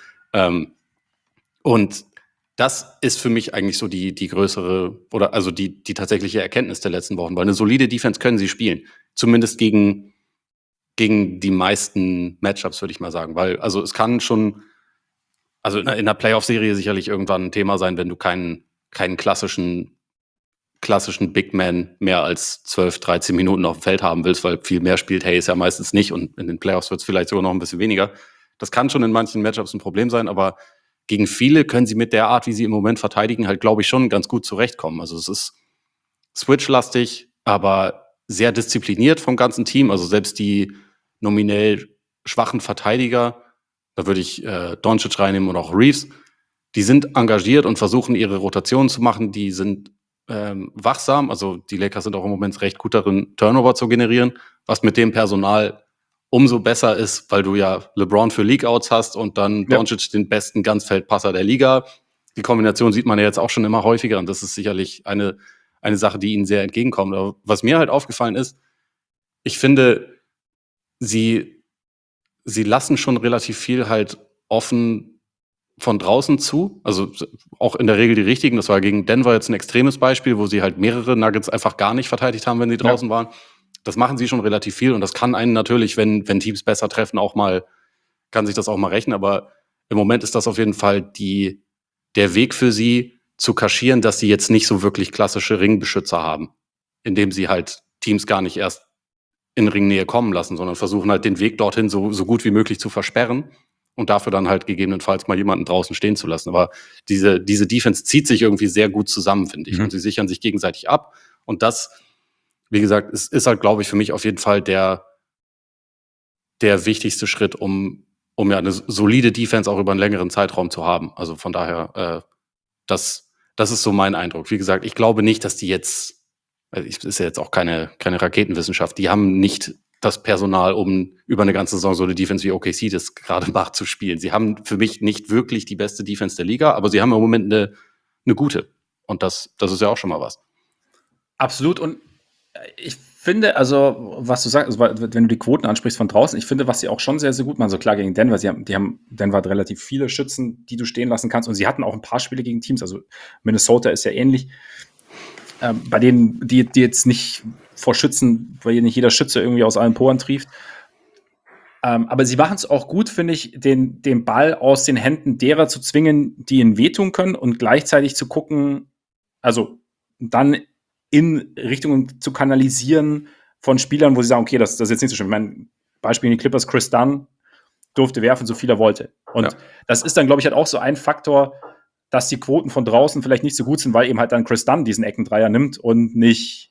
Und das ist für mich eigentlich so die größere oder also die tatsächliche Erkenntnis der letzten Wochen, weil eine solide Defense können sie spielen. Zumindest gegen die meisten Matchups, würde ich mal sagen. Weil, also es kann schon, also in der Playoff-Serie sicherlich irgendwann ein Thema sein, wenn du keinen klassischen Big Man mehr als 12, 13 Minuten auf dem Feld haben willst, weil viel mehr spielt Hayes ja meistens nicht und in den Playoffs wird es vielleicht sogar noch ein bisschen weniger. Das kann schon in manchen Matchups ein Problem sein, aber gegen viele können sie mit der Art, wie sie im Moment verteidigen, halt, glaube ich, schon ganz gut zurechtkommen. Also es ist switchlastig, aber sehr diszipliniert vom ganzen Team. Also selbst die nominell schwachen Verteidiger, da würde ich Doncic reinnehmen und auch Reeves, die sind engagiert und versuchen, ihre Rotationen zu machen. Die sind wachsam. Also die Lakers sind auch im Moment recht gut darin, Turnover zu generieren, was mit dem Personal umso besser ist, weil du ja LeBron für League-Outs hast und dann Doncic den besten Ganzfeldpasser der Liga. Die Kombination sieht man ja jetzt auch schon immer häufiger und das ist sicherlich eine Sache, die ihnen sehr entgegenkommt. Aber was mir halt aufgefallen ist, ich finde, sie lassen schon relativ viel halt offen von draußen zu. Also auch in der Regel die richtigen. Das war gegen Denver jetzt ein extremes Beispiel, wo sie halt mehrere Nuggets einfach gar nicht verteidigt haben, wenn sie draußen waren. Das machen sie schon relativ viel und das kann einen natürlich, wenn Teams besser treffen, kann sich das auch mal rechnen. Aber im Moment ist das auf jeden Fall der Weg für sie, zu kaschieren, dass sie jetzt nicht so wirklich klassische Ringbeschützer haben, indem sie halt Teams gar nicht erst in Ringnähe kommen lassen, sondern versuchen halt den Weg dorthin so gut wie möglich zu versperren und dafür dann halt gegebenenfalls mal jemanden draußen stehen zu lassen. Aber diese Defense zieht sich irgendwie sehr gut zusammen, finde ich. Und sie sichern sich gegenseitig ab. Und das, wie gesagt, ist halt, glaube ich, für mich auf jeden Fall der wichtigste Schritt, um ja eine solide Defense auch über einen längeren Zeitraum zu haben. Also von daher, das ist so mein Eindruck. Wie gesagt, ich glaube nicht, dass die jetzt, ist ja jetzt auch keine Raketenwissenschaft, die haben nicht das Personal, um über eine ganze Saison so eine Defense wie OKC das gerade macht, zu spielen. Sie haben für mich nicht wirklich die beste Defense der Liga, aber sie haben im Moment eine gute. Und das ist ja auch schon mal was. Absolut. Und ich finde, also, was du sagst, also, wenn du die Quoten ansprichst von draußen, ich finde, was sie auch schon sehr, sehr gut machen, so klar gegen Denver, Denver hat relativ viele Schützen, die du stehen lassen kannst, und sie hatten auch ein paar Spiele gegen Teams, also Minnesota ist ja ähnlich, bei denen, die jetzt nicht vor Schützen, weil nicht jeder Schütze irgendwie aus allen Poren trieft. Aber sie machen es auch gut, finde ich, den Ball aus den Händen derer zu zwingen, die ihnen wehtun können und gleichzeitig zu gucken, also dann in Richtungen zu kanalisieren von Spielern, wo sie sagen, okay, das ist jetzt nicht so schlimm. Mein Beispiel in die Clippers, Chris Dunn durfte werfen, so viel er wollte. Und das ist dann, glaube ich, halt auch so ein Faktor, dass die Quoten von draußen vielleicht nicht so gut sind, weil eben halt dann Chris Dunn diesen Eckendreier nimmt und nicht,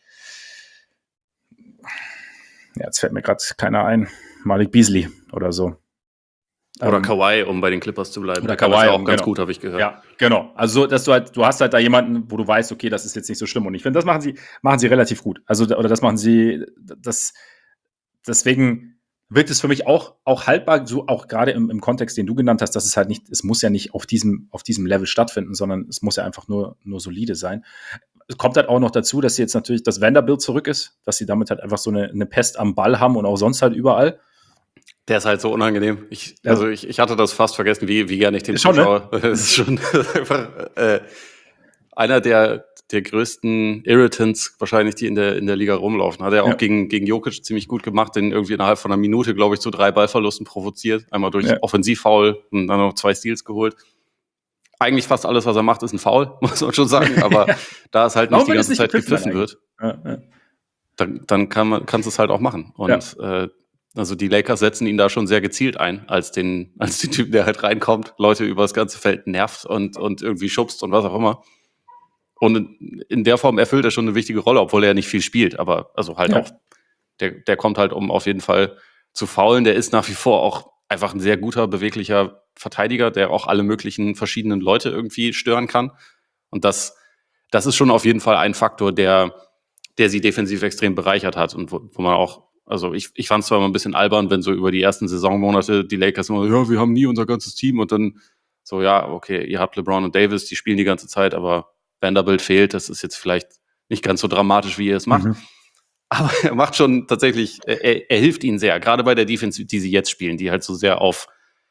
ja, jetzt fällt mir gerade keiner ein, Malik Beasley oder so. Oder Kawhi, um bei den Clippers zu bleiben. Oder Der kann das Kawhi, ja auch ganz genau. gut, habe ich gehört. Ja, genau. Also, dass du hast halt da jemanden, wo du weißt, okay, das ist jetzt nicht so schlimm. Und ich finde, das machen sie relativ gut. Also, oder das machen sie, deswegen wirkt es für mich auch haltbar, so auch gerade im Kontext, den du genannt hast, dass es halt nicht, es muss ja nicht auf diesem Level stattfinden, sondern es muss ja einfach nur solide sein. Es kommt halt auch noch dazu, dass sie jetzt natürlich, dass Vanderbilt zurück ist, dass sie damit halt einfach so eine Pest am Ball haben und auch sonst halt überall. Der ist halt so unangenehm. Ich hatte das fast vergessen, wie gerne ich den Schon, ne? zuschaue. Das ist schon einfach einer der größten Irritants wahrscheinlich, die in der Liga rumlaufen. Hat er auch gegen Jokic ziemlich gut gemacht, den irgendwie innerhalb von einer Minute, glaube ich, zu 3 Ballverlusten provoziert. Einmal durch Offensivfoul und dann noch 2 Steals geholt. Eigentlich fast alles, was er macht, ist ein Foul, muss man schon sagen. Aber da es halt nicht die ganze Zeit gepfiffen wird, dann kannst du es halt auch machen. Und also die Lakers setzen ihn da schon sehr gezielt ein, als den Typen, der halt reinkommt, Leute über das ganze Feld nervt und irgendwie schubst und was auch immer. Und in der Form erfüllt er schon eine wichtige Rolle, obwohl er nicht viel spielt. Aber also halt auch, der kommt halt, um auf jeden Fall zu foulen. Der ist nach wie vor auch einfach ein sehr guter, beweglicher Verteidiger, der auch alle möglichen verschiedenen Leute irgendwie stören kann. Und das ist schon auf jeden Fall ein Faktor, der sie defensiv extrem bereichert hat und wo man auch, also ich fand es zwar immer ein bisschen albern, wenn so über die ersten Saisonmonate die Lakers immer, ja, wir haben nie unser ganzes Team und dann so, ja, okay, ihr habt LeBron und Davis, die spielen die ganze Zeit, aber Vanderbilt fehlt, das ist jetzt vielleicht nicht ganz so dramatisch, wie ihr es macht. Aber er macht schon tatsächlich, er hilft ihnen sehr, gerade bei der Defense, die sie jetzt spielen, die halt so sehr auf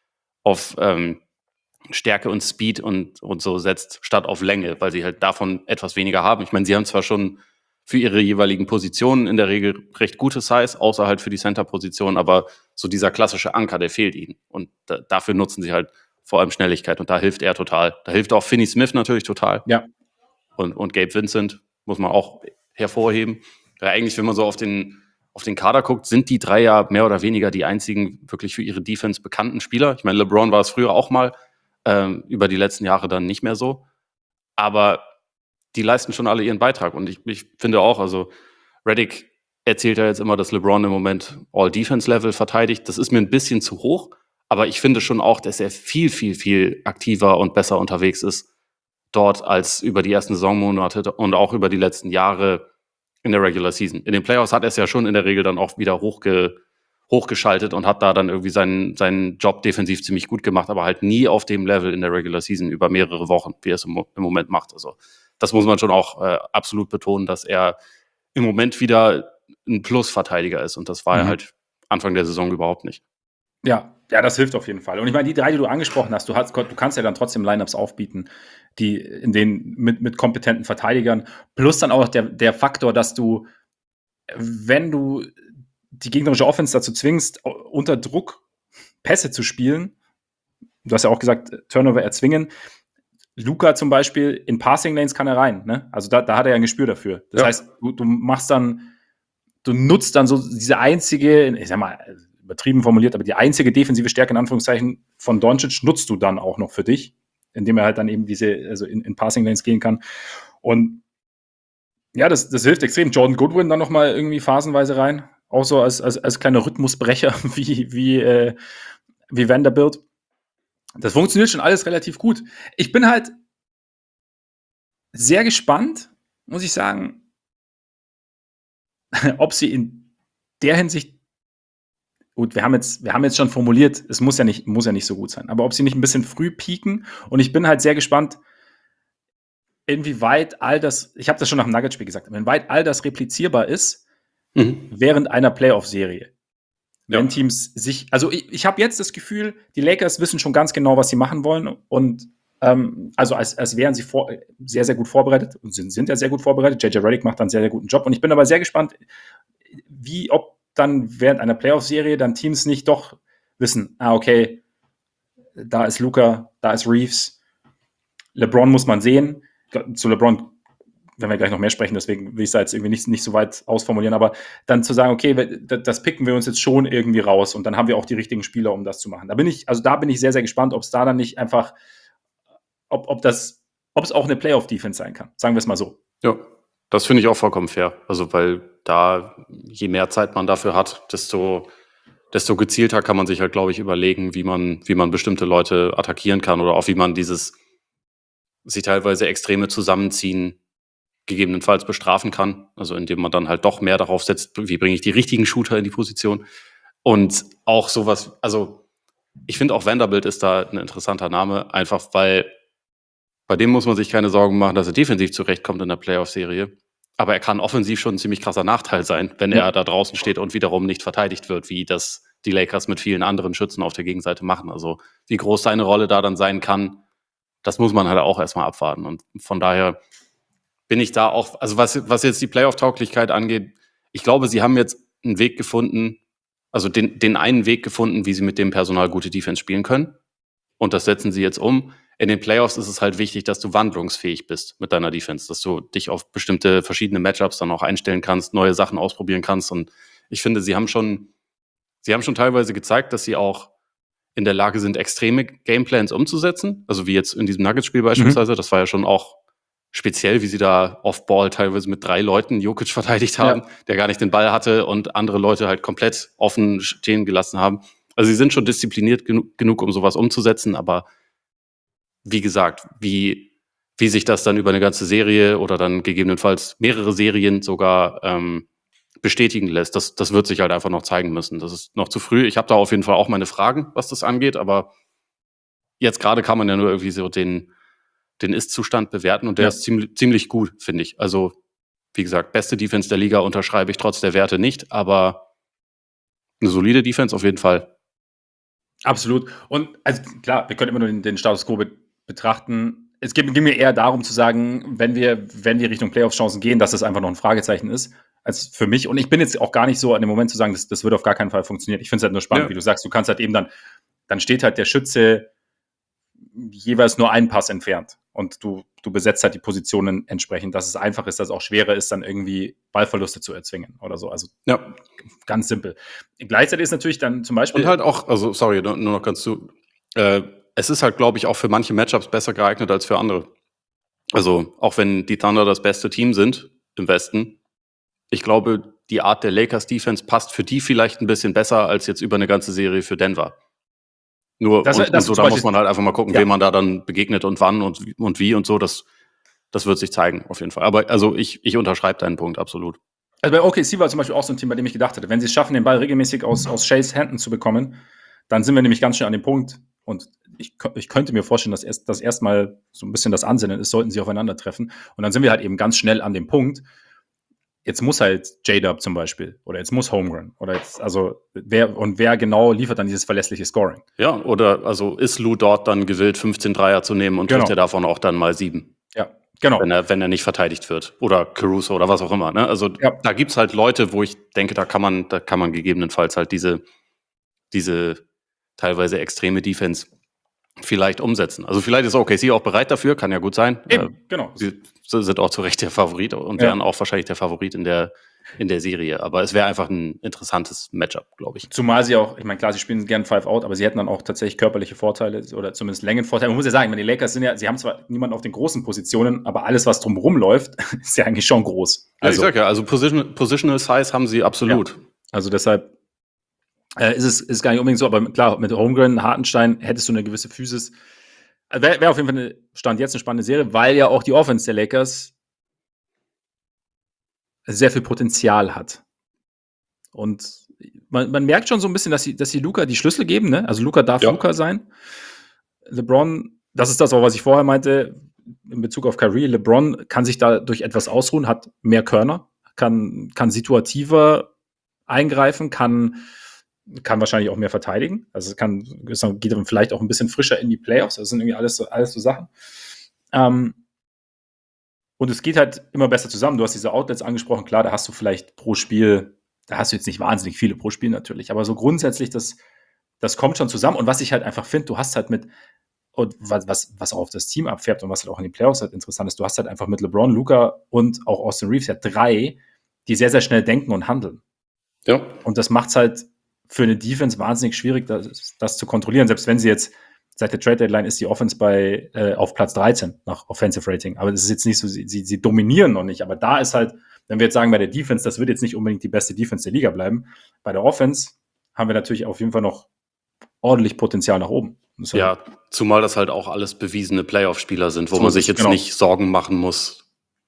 Stärke und Speed und so setzt, statt auf Länge, weil sie halt davon etwas weniger haben. Ich meine, sie haben zwar schon für ihre jeweiligen Positionen in der Regel recht gute Size, außer halt für die Center-Position, aber so dieser klassische Anker, der fehlt ihnen. Und dafür nutzen sie halt vor allem Schnelligkeit und da hilft er total. Da hilft auch Finney Smith natürlich total. Ja. Und Gabe Vincent muss man auch hervorheben. Ja, eigentlich, wenn man so auf den Kader guckt, sind die 3 ja mehr oder weniger die einzigen wirklich für ihre Defense bekannten Spieler. Ich meine, LeBron war es früher auch mal, über die letzten Jahre dann nicht mehr so. Aber die leisten schon alle ihren Beitrag. Und ich finde auch, also Redick erzählt ja jetzt immer, dass LeBron im Moment All-Defense-Level verteidigt. Das ist mir ein bisschen zu hoch. Aber ich finde schon auch, dass er viel, viel, viel aktiver und besser unterwegs ist dort als über die ersten Saisonmonate und auch über die letzten Jahre in der Regular Season. In den Playoffs hat er es ja schon in der Regel dann auch wieder hochgeschaltet und hat da dann irgendwie seinen Job defensiv ziemlich gut gemacht, aber halt nie auf dem Level in der Regular Season über mehrere Wochen, wie er es im Moment macht. Also das muss man schon auch absolut betonen, dass er im Moment wieder ein Plus-Verteidiger ist und das war er halt Anfang der Saison überhaupt nicht. Ja, das hilft auf jeden Fall. Und ich meine, die 3, die du angesprochen hast, du kannst ja dann trotzdem Lineups aufbieten, die in denen mit kompetenten Verteidigern, plus dann auch der Faktor, dass du, wenn du die gegnerische Offense dazu zwingst, unter Druck Pässe zu spielen, du hast ja auch gesagt, Turnover erzwingen. Luka zum Beispiel, in Passing Lanes kann er rein, ne? Also da hat er ja ein Gespür dafür. Das heißt, du nutzt dann so diese einzige, ich sag mal, übertrieben formuliert, aber die einzige defensive Stärke in Anführungszeichen von Doncic nutzt du dann auch noch für dich, indem er halt dann eben also in Passing Lanes gehen kann. Und ja, das hilft extrem. Jordan Goodwin dann nochmal irgendwie phasenweise rein, auch so als kleiner Rhythmusbrecher wie Vanderbilt. Das funktioniert schon alles relativ gut. Ich bin halt sehr gespannt, muss ich sagen, ob sie in der Hinsicht, gut, wir haben jetzt schon formuliert, es muss ja nicht so gut sein, aber ob sie nicht ein bisschen früh pieken, und ich bin halt sehr gespannt, inwieweit all das, ich habe das schon nach dem Nuggets-Spiel gesagt, inwieweit all das replizierbar ist während einer Playoff-Serie. Wenn Teams sich, also ich habe jetzt das Gefühl, die Lakers wissen schon ganz genau, was sie machen wollen, und also als wären sie sehr, sehr gut vorbereitet und sind ja sehr gut vorbereitet. JJ Redick macht dann einen sehr, sehr guten Job, und ich bin aber sehr gespannt, ob dann während einer Playoff-Serie dann Teams nicht doch wissen, okay, da ist Luka, da ist Reeves, LeBron muss man sehen. Zu LeBron werden wir gleich noch mehr sprechen, deswegen will ich es da jetzt irgendwie nicht so weit ausformulieren, aber dann zu sagen, okay, das picken wir uns jetzt schon irgendwie raus, und dann haben wir auch die richtigen Spieler, um das zu machen. Da bin ich sehr, sehr gespannt, ob es da dann nicht einfach, ob es auch eine Playoff-Defense sein kann. Sagen wir es mal so. Ja, das finde ich auch vollkommen fair. Also, weil da, je mehr Zeit man dafür hat, desto desto gezielter kann man sich halt, glaube ich, überlegen, wie man bestimmte Leute attackieren kann oder auch wie man dieses sich teilweise Extreme zusammenziehen gegebenenfalls bestrafen kann. Also indem man dann halt doch mehr darauf setzt, wie bringe ich die richtigen Shooter in die Position. Und auch sowas, also ich finde auch Vanderbilt ist da ein interessanter Name, einfach weil bei dem muss man sich keine Sorgen machen, dass er defensiv zurechtkommt in der Playoff-Serie. Aber er kann offensiv schon ein ziemlich krasser Nachteil sein, wenn er da draußen steht und wiederum nicht verteidigt wird, wie das die Lakers mit vielen anderen Schützen auf der Gegenseite machen. Also wie groß seine Rolle da dann sein kann, das muss man halt auch erstmal abwarten. Und von daher bin ich da auch, also was jetzt die Playoff-Tauglichkeit angeht, ich glaube, sie haben jetzt einen Weg gefunden, also den einen Weg gefunden, wie sie mit dem Personal gute Defense spielen können. Und das setzen sie jetzt um. In den Playoffs ist es halt wichtig, dass du wandlungsfähig bist mit deiner Defense, dass du dich auf bestimmte verschiedene Matchups dann auch einstellen kannst, neue Sachen ausprobieren kannst. Und ich finde, sie haben schon teilweise gezeigt, dass sie auch in der Lage sind, extreme Gameplans umzusetzen. Also wie jetzt in diesem Nuggets-Spiel beispielsweise. Das war ja schon auch speziell, wie sie da Off-Ball teilweise mit 3 Leuten Jokic verteidigt haben, der gar nicht den Ball hatte und andere Leute halt komplett offen stehen gelassen haben. Also sie sind schon diszipliniert genug, um sowas umzusetzen, aber wie gesagt, wie sich das dann über eine ganze Serie oder dann gegebenenfalls mehrere Serien sogar bestätigen lässt, das wird sich halt einfach noch zeigen müssen. Das ist noch zu früh. Ich habe da auf jeden Fall auch meine Fragen, was das angeht, aber jetzt gerade kann man ja nur irgendwie so den Ist-Zustand bewerten und der ist ziemlich gut, finde ich. Also, wie gesagt, beste Defense der Liga unterschreibe ich trotz der Werte nicht, aber eine solide Defense auf jeden Fall. Absolut. Und also klar, wir können immer nur den Status quo betrachten. Es ging mir eher darum zu sagen, wenn wir Richtung Playoff-Chancen gehen, dass das einfach noch ein Fragezeichen ist, als für mich. Und ich bin jetzt auch gar nicht so an dem Moment zu sagen, das wird auf gar keinen Fall funktionieren. Ich finde es halt nur spannend, wie du sagst, du kannst halt eben dann steht halt der Schütze jeweils nur einen Pass entfernt. Und du besetzt halt die Positionen entsprechend, dass es einfach ist, dass es auch schwerer ist, dann irgendwie Ballverluste zu erzwingen oder so. Also ganz simpel. Gleichzeitig ist natürlich dann zum Beispiel. Und halt auch, also sorry, nur noch ganz zu. Es ist halt, glaube ich, auch für manche Matchups besser geeignet als für andere. Also auch wenn die Thunder das beste Team sind im Westen, ich glaube, die Art der Lakers Defense passt für die vielleicht ein bisschen besser als jetzt über eine ganze Serie für Denver. Nur da muss man halt einfach mal gucken, wem man da dann begegnet und wann und wie und so. Das wird sich zeigen, auf jeden Fall. Aber also ich unterschreibe deinen Punkt, absolut. Also bei OKC war zum Beispiel auch so ein Team, bei dem ich gedacht hätte, wenn sie es schaffen, den Ball regelmäßig aus Shays Händen zu bekommen, dann sind wir nämlich ganz schnell an dem Punkt. Und ich könnte mir vorstellen, dass das erstmal so ein bisschen das Ansinnen ist, sollten sie aufeinandertreffen. Und dann sind wir halt eben ganz schnell an dem Punkt. Jetzt muss halt J-Dub zum Beispiel oder jetzt muss Holmgren oder jetzt, also wer genau liefert dann dieses verlässliche Scoring? Ja, oder also ist Lou dort dann gewillt, 15 Dreier zu nehmen und trifft er davon auch dann mal 7? Ja, genau. Wenn er nicht verteidigt wird. Oder Caruso oder was auch immer. Ne? Also da gibt es halt Leute, wo ich denke, da kann man gegebenenfalls halt diese teilweise extreme Defense vielleicht umsetzen. Also vielleicht ist OKC auch bereit dafür, kann ja gut sein. Eben, genau. Sie sind auch zu Recht der Favorit und wären auch wahrscheinlich der Favorit in der Serie. Aber es wäre einfach ein interessantes Matchup, glaube ich. Zumal sie auch, ich meine, klar, sie spielen gern Five-Out, aber sie hätten dann auch tatsächlich körperliche Vorteile oder zumindest Längenvorteile. Man muss ja sagen, die Lakers sie haben zwar niemanden auf den großen Positionen, aber alles, was drumherum läuft, ist ja eigentlich schon groß. Also, ja, ich sag ja, also Positional Size haben sie absolut. Ja. Also deshalb ist gar nicht unbedingt so, aber klar, mit Holmgren, Hartenstein hättest du eine gewisse Physis. Wäre auf jeden Fall Stand jetzt eine spannende Serie, weil ja auch die Offense der Lakers sehr viel Potenzial hat. Und man merkt schon so ein bisschen, dass sie Luka die Schlüssel geben, ne? Also Luka darf Luka sein. LeBron, das ist das auch, was ich vorher meinte, in Bezug auf Kyrie. LeBron kann sich da durch etwas ausruhen, hat mehr Körner, kann situativer eingreifen, kann wahrscheinlich auch mehr verteidigen. Also geht dann vielleicht auch ein bisschen frischer in die Playoffs. Das sind irgendwie alles so Sachen. Und es geht halt immer besser zusammen. Du hast diese Outlets angesprochen. Klar, da hast du vielleicht pro Spiel, da hast du jetzt nicht wahnsinnig viele pro Spiel natürlich, aber so grundsätzlich, das kommt schon zusammen. Und was ich halt einfach finde, du hast halt und was auch auf das Team abfärbt und was halt auch in den Playoffs halt interessant ist, du hast halt einfach mit LeBron, Luka und auch Austin Reeves ja 3, die sehr, sehr schnell denken und handeln. Ja. Und das macht es halt für eine Defense wahnsinnig schwierig, das zu kontrollieren. Selbst wenn sie jetzt, seit der Trade-Deadline ist die Offense auf Platz 13 nach Offensive Rating. Aber das ist jetzt nicht so, sie dominieren noch nicht. Aber da ist halt, wenn wir jetzt sagen, bei der Defense, das wird jetzt nicht unbedingt die beste Defense der Liga bleiben. Bei der Offense haben wir natürlich auf jeden Fall noch ordentlich Potenzial nach oben. Ja, zumal das halt auch alles bewiesene Playoff-Spieler sind, wo So man ist sich es, jetzt genau. nicht Sorgen machen muss,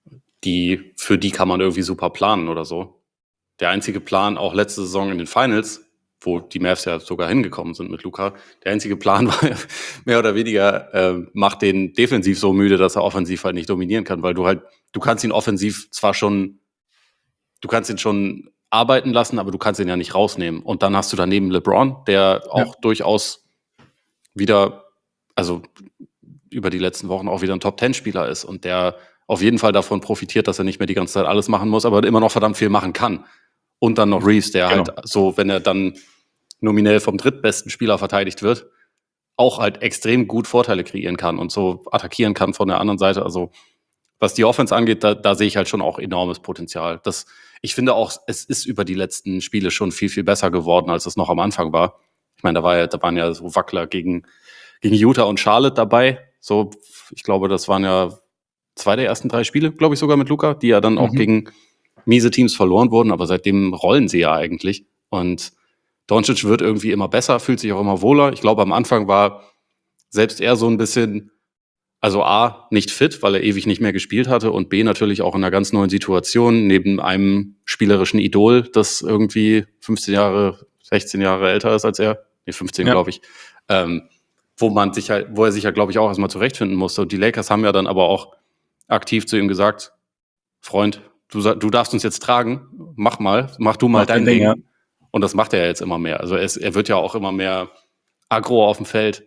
für die kann man irgendwie super planen oder so. Der einzige Plan, auch letzte Saison in den Finals, wo die Mavs ja sogar hingekommen sind mit Luka, der einzige Plan war mehr oder weniger, macht den defensiv so müde, dass er offensiv halt nicht dominieren kann, weil du kannst ihn offensiv zwar schon, du kannst ihn schon arbeiten lassen, aber du kannst ihn ja nicht rausnehmen. Und dann hast du daneben LeBron, der auch durchaus wieder, also über die letzten Wochen auch wieder ein Top-10-Spieler ist und der auf jeden Fall davon profitiert, dass er nicht mehr die ganze Zeit alles machen muss, aber immer noch verdammt viel machen kann. Und dann noch Reeves, der halt so, wenn er dann nominell vom drittbesten Spieler verteidigt wird, auch halt extrem gut Vorteile kreieren kann und so attackieren kann von der anderen Seite. Also was die Offense angeht, da sehe ich halt schon auch enormes Potenzial. Ich finde auch, es ist über die letzten Spiele schon viel, viel besser geworden, als es noch am Anfang war. Ich meine, da waren ja so Wackler gegen Utah und Charlotte dabei. So, ich glaube, das waren ja 2 der ersten 3 Spiele, glaube ich sogar mit Luka, die ja dann auch gegen miese Teams verloren wurden, aber seitdem rollen sie ja eigentlich. Und Doncic wird irgendwie immer besser, fühlt sich auch immer wohler. Ich glaube, am Anfang war selbst er so ein bisschen, also A, nicht fit, weil er ewig nicht mehr gespielt hatte und B, natürlich auch in einer ganz neuen Situation, neben einem spielerischen Idol, das irgendwie 15 Jahre, 16 Jahre älter ist als er. Nee, 15, glaube ich. Wo er sich ja, glaube ich, auch erstmal zurechtfinden musste. Und die Lakers haben ja dann aber auch aktiv zu ihm gesagt, Freund, du darfst uns jetzt tragen, mach du mal dein Ding. Ja. Und das macht er ja jetzt immer mehr. Also er wird ja auch immer mehr aggro auf dem Feld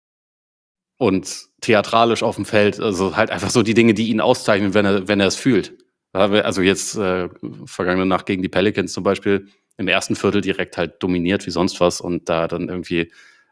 und theatralisch auf dem Feld. Also halt einfach so die Dinge, die ihn auszeichnen, wenn er es fühlt. Also jetzt vergangene Nacht gegen die Pelicans zum Beispiel im ersten Viertel direkt halt dominiert wie sonst was und da dann irgendwie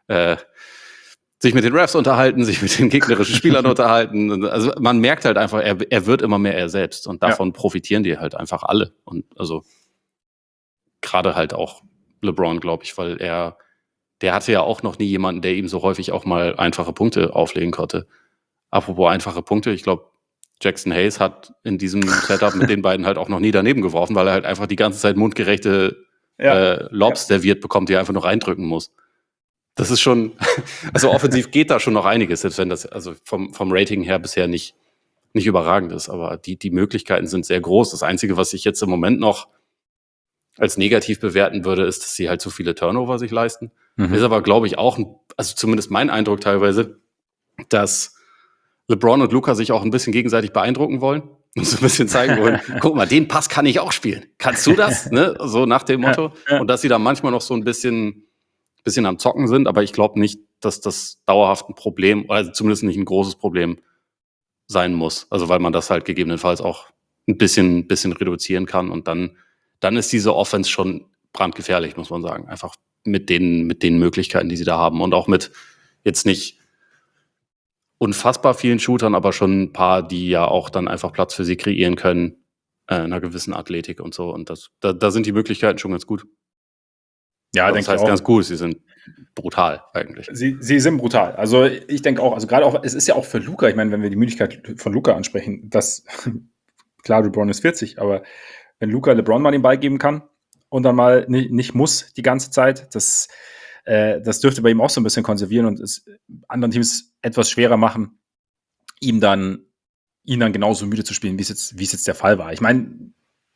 sich mit den Refs unterhalten, sich mit den gegnerischen Spielern unterhalten. Also man merkt halt einfach, er wird immer mehr er selbst und davon profitieren die halt einfach alle. Und also gerade halt auch LeBron, glaube ich, weil der hatte ja auch noch nie jemanden, der ihm so häufig auch mal einfache Punkte auflegen konnte. Apropos einfache Punkte, ich glaube, Jackson Hayes hat in diesem Setup mit den beiden halt auch noch nie daneben geworfen, weil er halt einfach die ganze Zeit mundgerechte Lobs serviert bekommt, die er einfach noch reindrücken muss. Das ist schon, also offensiv geht da schon noch einiges, selbst wenn das also vom Rating her bisher nicht überragend ist, aber die Möglichkeiten sind sehr groß. Das Einzige, was ich jetzt im Moment noch als negativ bewerten würde, ist, dass sie halt zu viele Turnover sich leisten. Ist aber, glaube ich, auch, also zumindest mein Eindruck teilweise, dass LeBron und Luka sich auch ein bisschen gegenseitig beeindrucken wollen und so ein bisschen zeigen wollen, guck mal, den Pass kann ich auch spielen. Kannst du das? Ne? So nach dem Motto. Und dass sie da manchmal noch so ein bisschen am Zocken sind, aber ich glaube nicht, dass das dauerhaft ein Problem, oder zumindest nicht ein großes Problem sein muss. Also weil man das halt gegebenenfalls auch ein bisschen reduzieren kann und dann ist diese Offense schon brandgefährlich, muss man sagen. Einfach mit den Möglichkeiten, die sie da haben und auch mit jetzt nicht unfassbar vielen Shootern, aber schon ein paar, die ja auch dann einfach Platz für sie kreieren können, einer gewissen Athletik und so. Und da sind die Möglichkeiten schon ganz gut. Ja, das heißt ganz gut, sie sind brutal eigentlich. Sie sind brutal. Also ich denke auch, also gerade auch, es ist ja auch für Luka, ich meine, wenn wir die Möglichkeit von Luka ansprechen, dass, klar, LeBron ist 40, aber wenn Luka LeBron mal den Ball geben kann und dann mal nicht muss die ganze Zeit, das dürfte bei ihm auch so ein bisschen konservieren und es anderen Teams etwas schwerer machen, ihn dann genauso müde zu spielen, wie es jetzt der Fall war. Ich meine,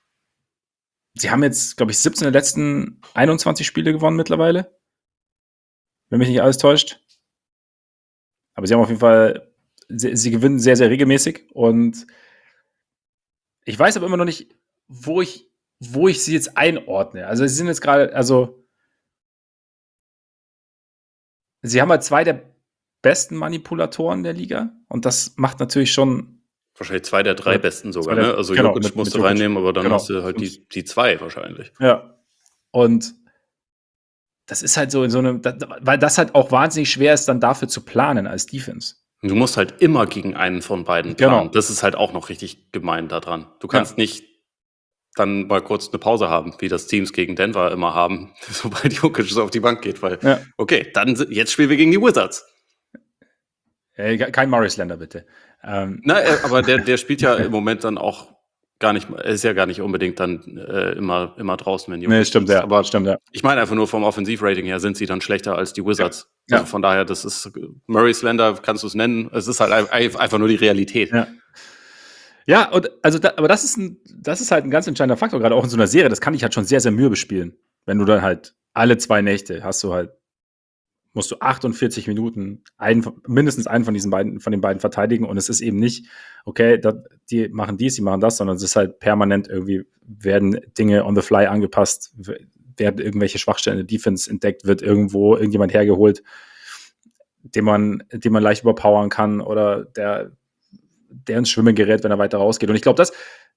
sie haben jetzt, glaube ich, 17 der letzten 21 Spiele gewonnen mittlerweile. Wenn mich nicht alles täuscht. Aber sie haben auf jeden Fall, sie gewinnen sehr, sehr regelmäßig. Und ich weiß aber immer noch nicht, wo ich sie jetzt einordne. Also sie sind jetzt gerade, sie haben halt 2 der besten Manipulatoren der Liga. Und das macht natürlich schon. Wahrscheinlich 2 der 3 besten sogar, ne? Also genau, Jokic musst du reinnehmen, aber dann hast du halt die 2 wahrscheinlich. Ja. Und das ist halt so in so einem, weil das halt auch wahnsinnig schwer ist, dann dafür zu planen als Defense. Du musst halt immer gegen einen von beiden planen. Genau. Das ist halt auch noch richtig gemein daran. Du kannst nicht dann mal kurz eine Pause haben, wie das Teams gegen Denver immer haben, sobald Jokic so auf die Bank geht, weil, okay, dann jetzt spielen wir gegen die Wizards. Kein Murray Slender, bitte. Na, aber der spielt ja im Moment dann auch ist ja gar nicht unbedingt dann immer draußen, wenn Nee, stimmt, ja. Aber stimmt, ja. ich meine einfach nur vom Offensivrating her sind sie dann schlechter als die Wizards. Ja. Also von daher, das ist Murray Slender, kannst du es nennen. Es ist halt einfach nur die Realität. Ja. Ja, und also aber das ist halt ein ganz entscheidender Faktor, gerade auch in so einer Serie. Das kann ich halt schon sehr, sehr mürbe spielen. Wenn du dann halt alle 2 Nächte musst du 48 Minuten mindestens einen von den beiden verteidigen, und es ist eben nicht, okay, die machen dies, die machen das, sondern es ist halt permanent irgendwie, werden Dinge on the fly angepasst, werden irgendwelche Schwachstellen in der Defense entdeckt, wird irgendjemand hergeholt, den man leicht überpowern kann, oder der ins Schwimmen gerät, wenn er weiter rausgeht. Und ich glaube,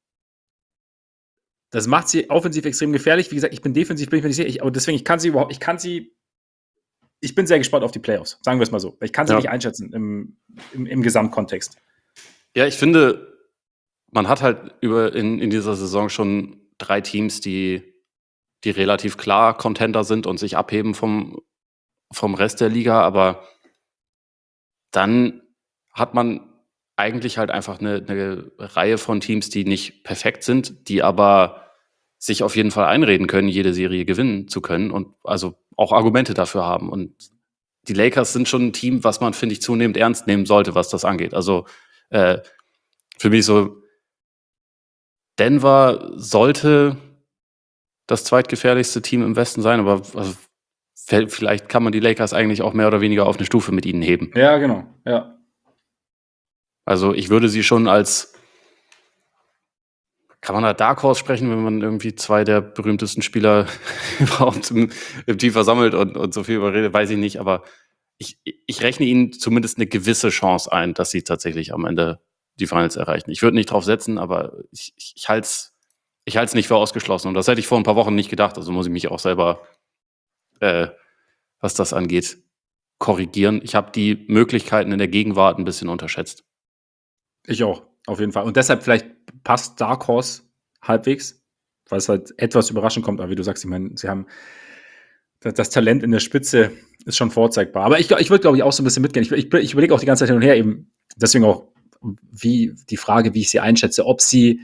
das macht sie offensiv extrem gefährlich. Wie gesagt, ich bin defensiv, bin ich mir nicht sicher, aber deswegen, ich bin sehr gespannt auf die Playoffs, sagen wir es mal so. Ich kann sie nicht einschätzen im Gesamtkontext. Ja, ich finde, man hat halt in dieser Saison schon 3 Teams, die relativ klar Contender sind und sich abheben vom Rest der Liga, aber dann hat man eigentlich halt einfach eine Reihe von Teams, die nicht perfekt sind, die aber sich auf jeden Fall einreden können, jede Serie gewinnen zu können und also auch Argumente dafür haben. Und die Lakers sind schon ein Team, was man, finde ich, zunehmend ernst nehmen sollte, was das angeht. Also für mich so, Denver sollte das zweitgefährlichste Team im Westen sein, aber also, vielleicht kann man die Lakers eigentlich auch mehr oder weniger auf eine Stufe mit ihnen heben. Ja, genau, ja. Also ich würde sie schon als, kann man da Dark Horse sprechen, wenn man irgendwie 2 der berühmtesten Spieler überhaupt im Team versammelt und so viel überredet, weiß ich nicht, aber ich rechne ihnen zumindest eine gewisse Chance ein, dass sie tatsächlich am Ende die Finals erreichen. Ich würde nicht drauf setzen, aber ich halte es nicht für ausgeschlossen. Und das hätte ich vor ein paar Wochen nicht gedacht. Also muss ich mich auch selber, was das angeht, korrigieren. Ich habe die Möglichkeiten in der Gegenwart ein bisschen unterschätzt. Ich auch, auf jeden Fall. Und deshalb vielleicht passt Dark Horse halbwegs, weil es halt etwas überraschend kommt. Aber wie du sagst, ich meine, sie haben das Talent in der Spitze ist schon vorzeigbar. Aber ich würde, glaube ich, auch so ein bisschen mitgehen. Ich überlege auch die ganze Zeit hin und her, eben deswegen auch wie ich sie einschätze, ob ich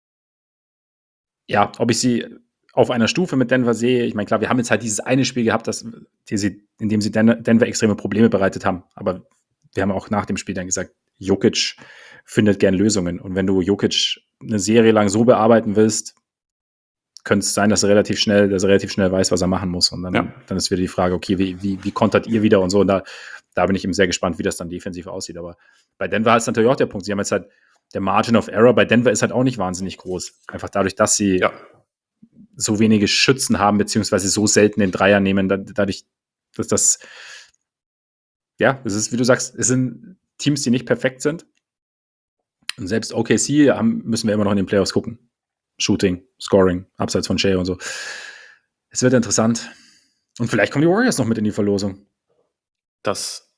sie auf einer Stufe mit Denver sehe. Ich meine, klar, wir haben jetzt halt dieses eine Spiel gehabt, in dem sie Denver extreme Probleme bereitet haben. Aber wir haben auch nach dem Spiel dann gesagt, Jokic findet gern Lösungen. Und wenn du Jokic eine Serie lang so bearbeiten willst, könnte es sein, dass er relativ schnell weiß, was er machen muss. Und dann ist wieder die Frage, okay, wie kontert ihr wieder und so. Und da bin ich eben sehr gespannt, wie das dann defensiv aussieht. Aber bei Denver ist natürlich auch der Punkt. Sie haben jetzt halt, der Margin of Error bei Denver ist halt auch nicht wahnsinnig groß. Einfach dadurch, dass sie so wenige Schützen haben, beziehungsweise so selten den Dreier nehmen, dadurch, dass es ist, wie du sagst, es sind Teams, die nicht perfekt sind. Und selbst OKC müssen wir immer noch in den Playoffs gucken. Shooting, Scoring, abseits von Shea und so. Es wird interessant. Und vielleicht kommen die Warriors noch mit in die Verlosung. Was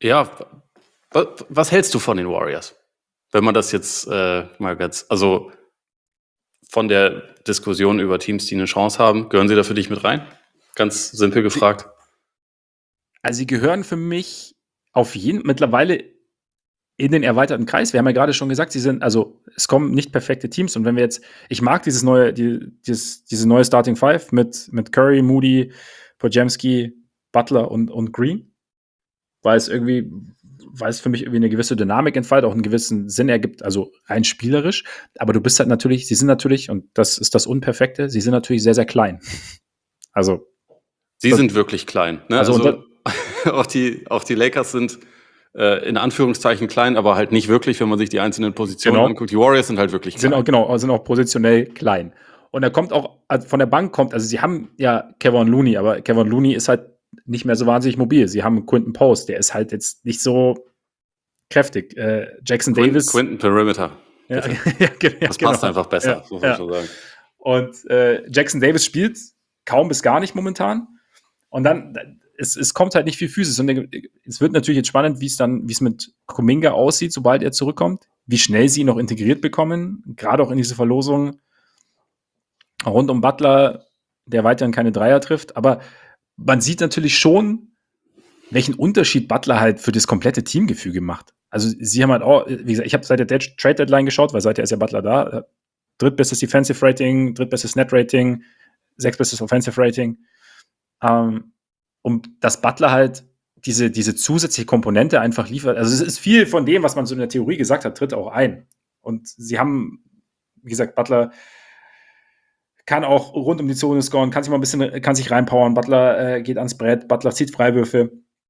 hältst du von den Warriors? Wenn man das jetzt mal ganz, also von der Diskussion über Teams, die eine Chance haben, gehören sie da für dich mit rein? Ganz simpel gefragt. Also sie gehören für mich mittlerweile in den erweiterten Kreis. Wir haben ja gerade schon gesagt, es kommen nicht perfekte Teams. Und wenn wir jetzt, ich mag diese neue Starting Five mit Curry, Moody, Podziemski, Butler und Green, weil es für mich irgendwie eine gewisse Dynamik entfaltet, auch einen gewissen Sinn ergibt, also rein spielerisch. Aber sie sind natürlich, und das ist das Unperfekte, sie sind natürlich sehr, sehr klein. Also. Sie sind wirklich klein. Ne? Also auch die Lakers sind in Anführungszeichen klein, aber halt nicht wirklich, wenn man sich die einzelnen Positionen anguckt. Die Warriors sind halt wirklich klein. Sind auch positionell klein. Und er kommt auch, also von der Bank also sie haben ja Kevon Looney, aber Kevon Looney ist halt nicht mehr so wahnsinnig mobil. Sie haben Quinton Post, der ist halt jetzt nicht so kräftig. Jackson Davis. Quinton Perimeter. Das passt einfach besser, muss man schon sagen. Und Jackson Davis spielt kaum bis gar nicht momentan. Und dann, es kommt halt nicht viel Physis. Und es wird natürlich jetzt spannend, wie es mit Kuminga aussieht, sobald er zurückkommt. Wie schnell sie ihn noch integriert bekommen. Gerade auch in diese Verlosung rund um Butler, der weiterhin keine Dreier trifft. Aber man sieht natürlich schon, welchen Unterschied Butler halt für das komplette Teamgefüge macht. Also sie haben halt auch, wie gesagt, ich habe seit der Trade-Deadline geschaut, weil seither ist ja Butler da. drittbestes Defensive Rating, drittbestes Net Rating, sechstbestes Offensive Rating. Und dass Butler halt diese zusätzliche Komponente einfach liefert. Also es ist viel von dem, was man so in der Theorie gesagt hat, tritt auch ein. Und sie haben, wie gesagt, Butler kann auch rund um die Zone scoren, kann sich reinpowern. Butler geht ans Brett, Butler zieht Freiwürfe.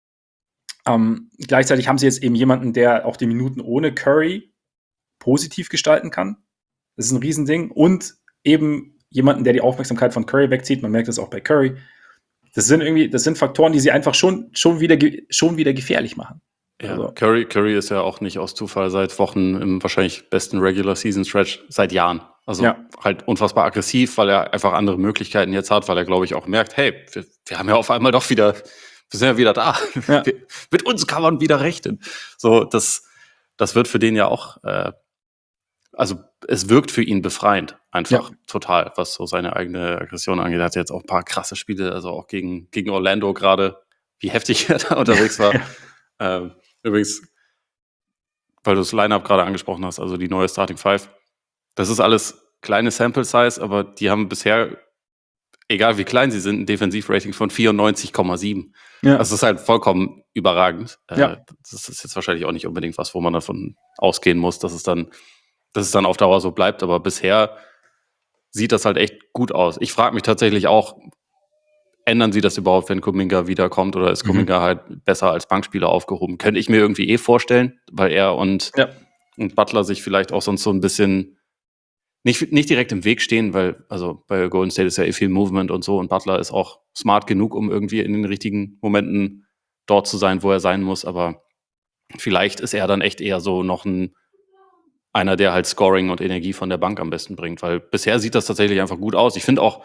Gleichzeitig haben sie jetzt eben jemanden, der auch die Minuten ohne Curry positiv gestalten kann. Das ist ein Riesending. Und eben jemanden, der die Aufmerksamkeit von Curry wegzieht. Man merkt das auch bei Curry. Das sind Faktoren, die sie einfach schon wieder gefährlich machen. Ja, also. Curry ist ja auch nicht aus Zufall seit Wochen im wahrscheinlich besten Regular-Season-Stretch seit Jahren. Also halt unfassbar aggressiv, weil er einfach andere Möglichkeiten jetzt hat, weil er, glaube ich, auch merkt, hey, wir haben ja auf einmal doch wieder, wir sind ja wieder da. Ja. Mit uns kann man wieder rechnen. So, das wird für den ja auch, also es wirkt für ihn befreiend, einfach total, was so seine eigene Aggression angeht. Er hat jetzt auch ein paar krasse Spiele, also auch gegen Orlando gerade, wie heftig er da unterwegs war. Übrigens, weil du das Line-Up gerade angesprochen hast, also die neue Starting Five, das ist alles kleine Sample-Size, aber die haben bisher, egal wie klein sie sind, ein Defensivrating von 94,7. Ja. Das ist halt vollkommen überragend. Das ist jetzt wahrscheinlich auch nicht unbedingt was, wo man davon ausgehen muss, dass es dann auf Dauer so bleibt, aber bisher sieht das halt echt gut aus. Ich frage mich tatsächlich auch, ändern sie das überhaupt, wenn Kuminga wiederkommt, oder ist Kuminga halt besser als Bankspieler aufgehoben? Könnte ich mir irgendwie vorstellen, weil er und Butler sich vielleicht auch sonst so ein bisschen nicht direkt im Weg stehen, weil also bei Golden State ist ja viel Movement und so, und Butler ist auch smart genug, um irgendwie in den richtigen Momenten dort zu sein, wo er sein muss, aber vielleicht ist er dann echt eher so noch einer, der halt Scoring und Energie von der Bank am besten bringt, weil bisher sieht das tatsächlich einfach gut aus. Ich finde auch,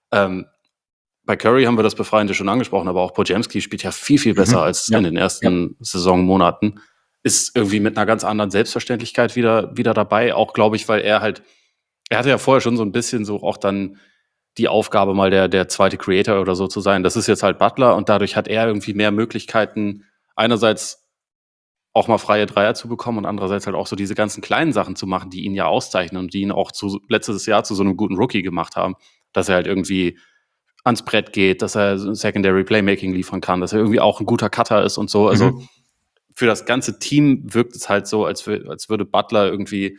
bei Curry haben wir das Befreiende schon angesprochen, aber auch Podziemski spielt ja viel, viel besser als in den ersten Saisonmonaten. Ist irgendwie mit einer ganz anderen Selbstverständlichkeit wieder dabei, auch glaube ich, weil er hatte ja vorher schon so ein bisschen so auch dann die Aufgabe, mal der zweite Creator oder so zu sein. Das ist jetzt halt Butler, und dadurch hat er irgendwie mehr Möglichkeiten, einerseits auch mal freie Dreier zu bekommen und andererseits halt auch so diese ganzen kleinen Sachen zu machen, die ihn ja auszeichnen und die ihn auch letztes Jahr zu so einem guten Rookie gemacht haben, dass er halt irgendwie ans Brett geht, dass er Secondary Playmaking liefern kann, dass er irgendwie auch ein guter Cutter ist und so. Also für das ganze Team wirkt es halt so, als würde Butler irgendwie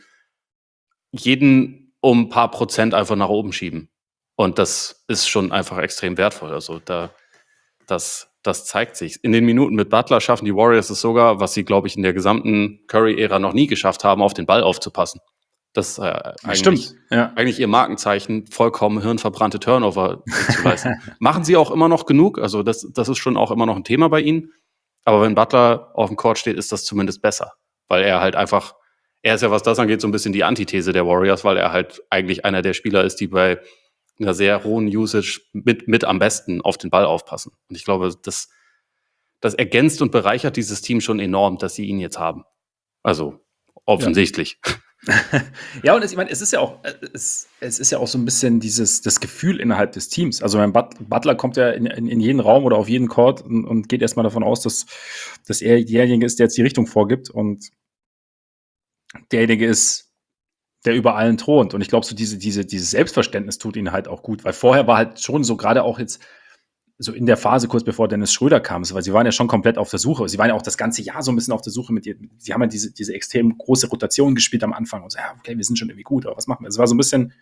jeden um ein paar Prozent einfach nach oben schieben. Und das ist schon einfach extrem wertvoll. Also das zeigt sich. In den Minuten mit Butler schaffen die Warriors es sogar, was sie, glaube ich, in der gesamten Curry-Ära noch nie geschafft haben, auf den Ball aufzupassen. Das ist eigentlich ihr Markenzeichen, vollkommen hirnverbrannte Turnover zu leisten. Machen sie auch immer noch genug, also das ist schon auch immer noch ein Thema bei ihnen. Aber wenn Butler auf dem Court steht, ist das zumindest besser. Weil er halt einfach, er ist ja, was das angeht, so ein bisschen die Antithese der Warriors, weil er halt eigentlich einer der Spieler ist, die bei einer sehr hohen Usage mit am besten auf den Ball aufpassen. Und ich glaube, das ergänzt und bereichert dieses Team schon enorm, dass sie ihn jetzt haben. Also offensichtlich. Ja, und ich meine, es ist ja auch so ein bisschen das Gefühl innerhalb des Teams. Also mein Butler kommt ja in jeden Raum oder auf jeden Court und geht erstmal davon aus, dass er derjenige ist, der jetzt die Richtung vorgibt und derjenige ist, der über allen thront. Und ich glaube, so dieses Selbstverständnis tut ihnen halt auch gut, weil vorher war halt schon so, gerade auch jetzt so in der Phase kurz bevor Dennis Schröder kam, weil sie waren ja schon komplett auf der Suche. Sie waren ja auch das ganze Jahr so ein bisschen auf der Suche mit ihr. Sie haben ja diese extrem große Rotation gespielt am Anfang und so, ja, okay, wir sind schon irgendwie gut, aber was machen wir? Es war so ein bisschen,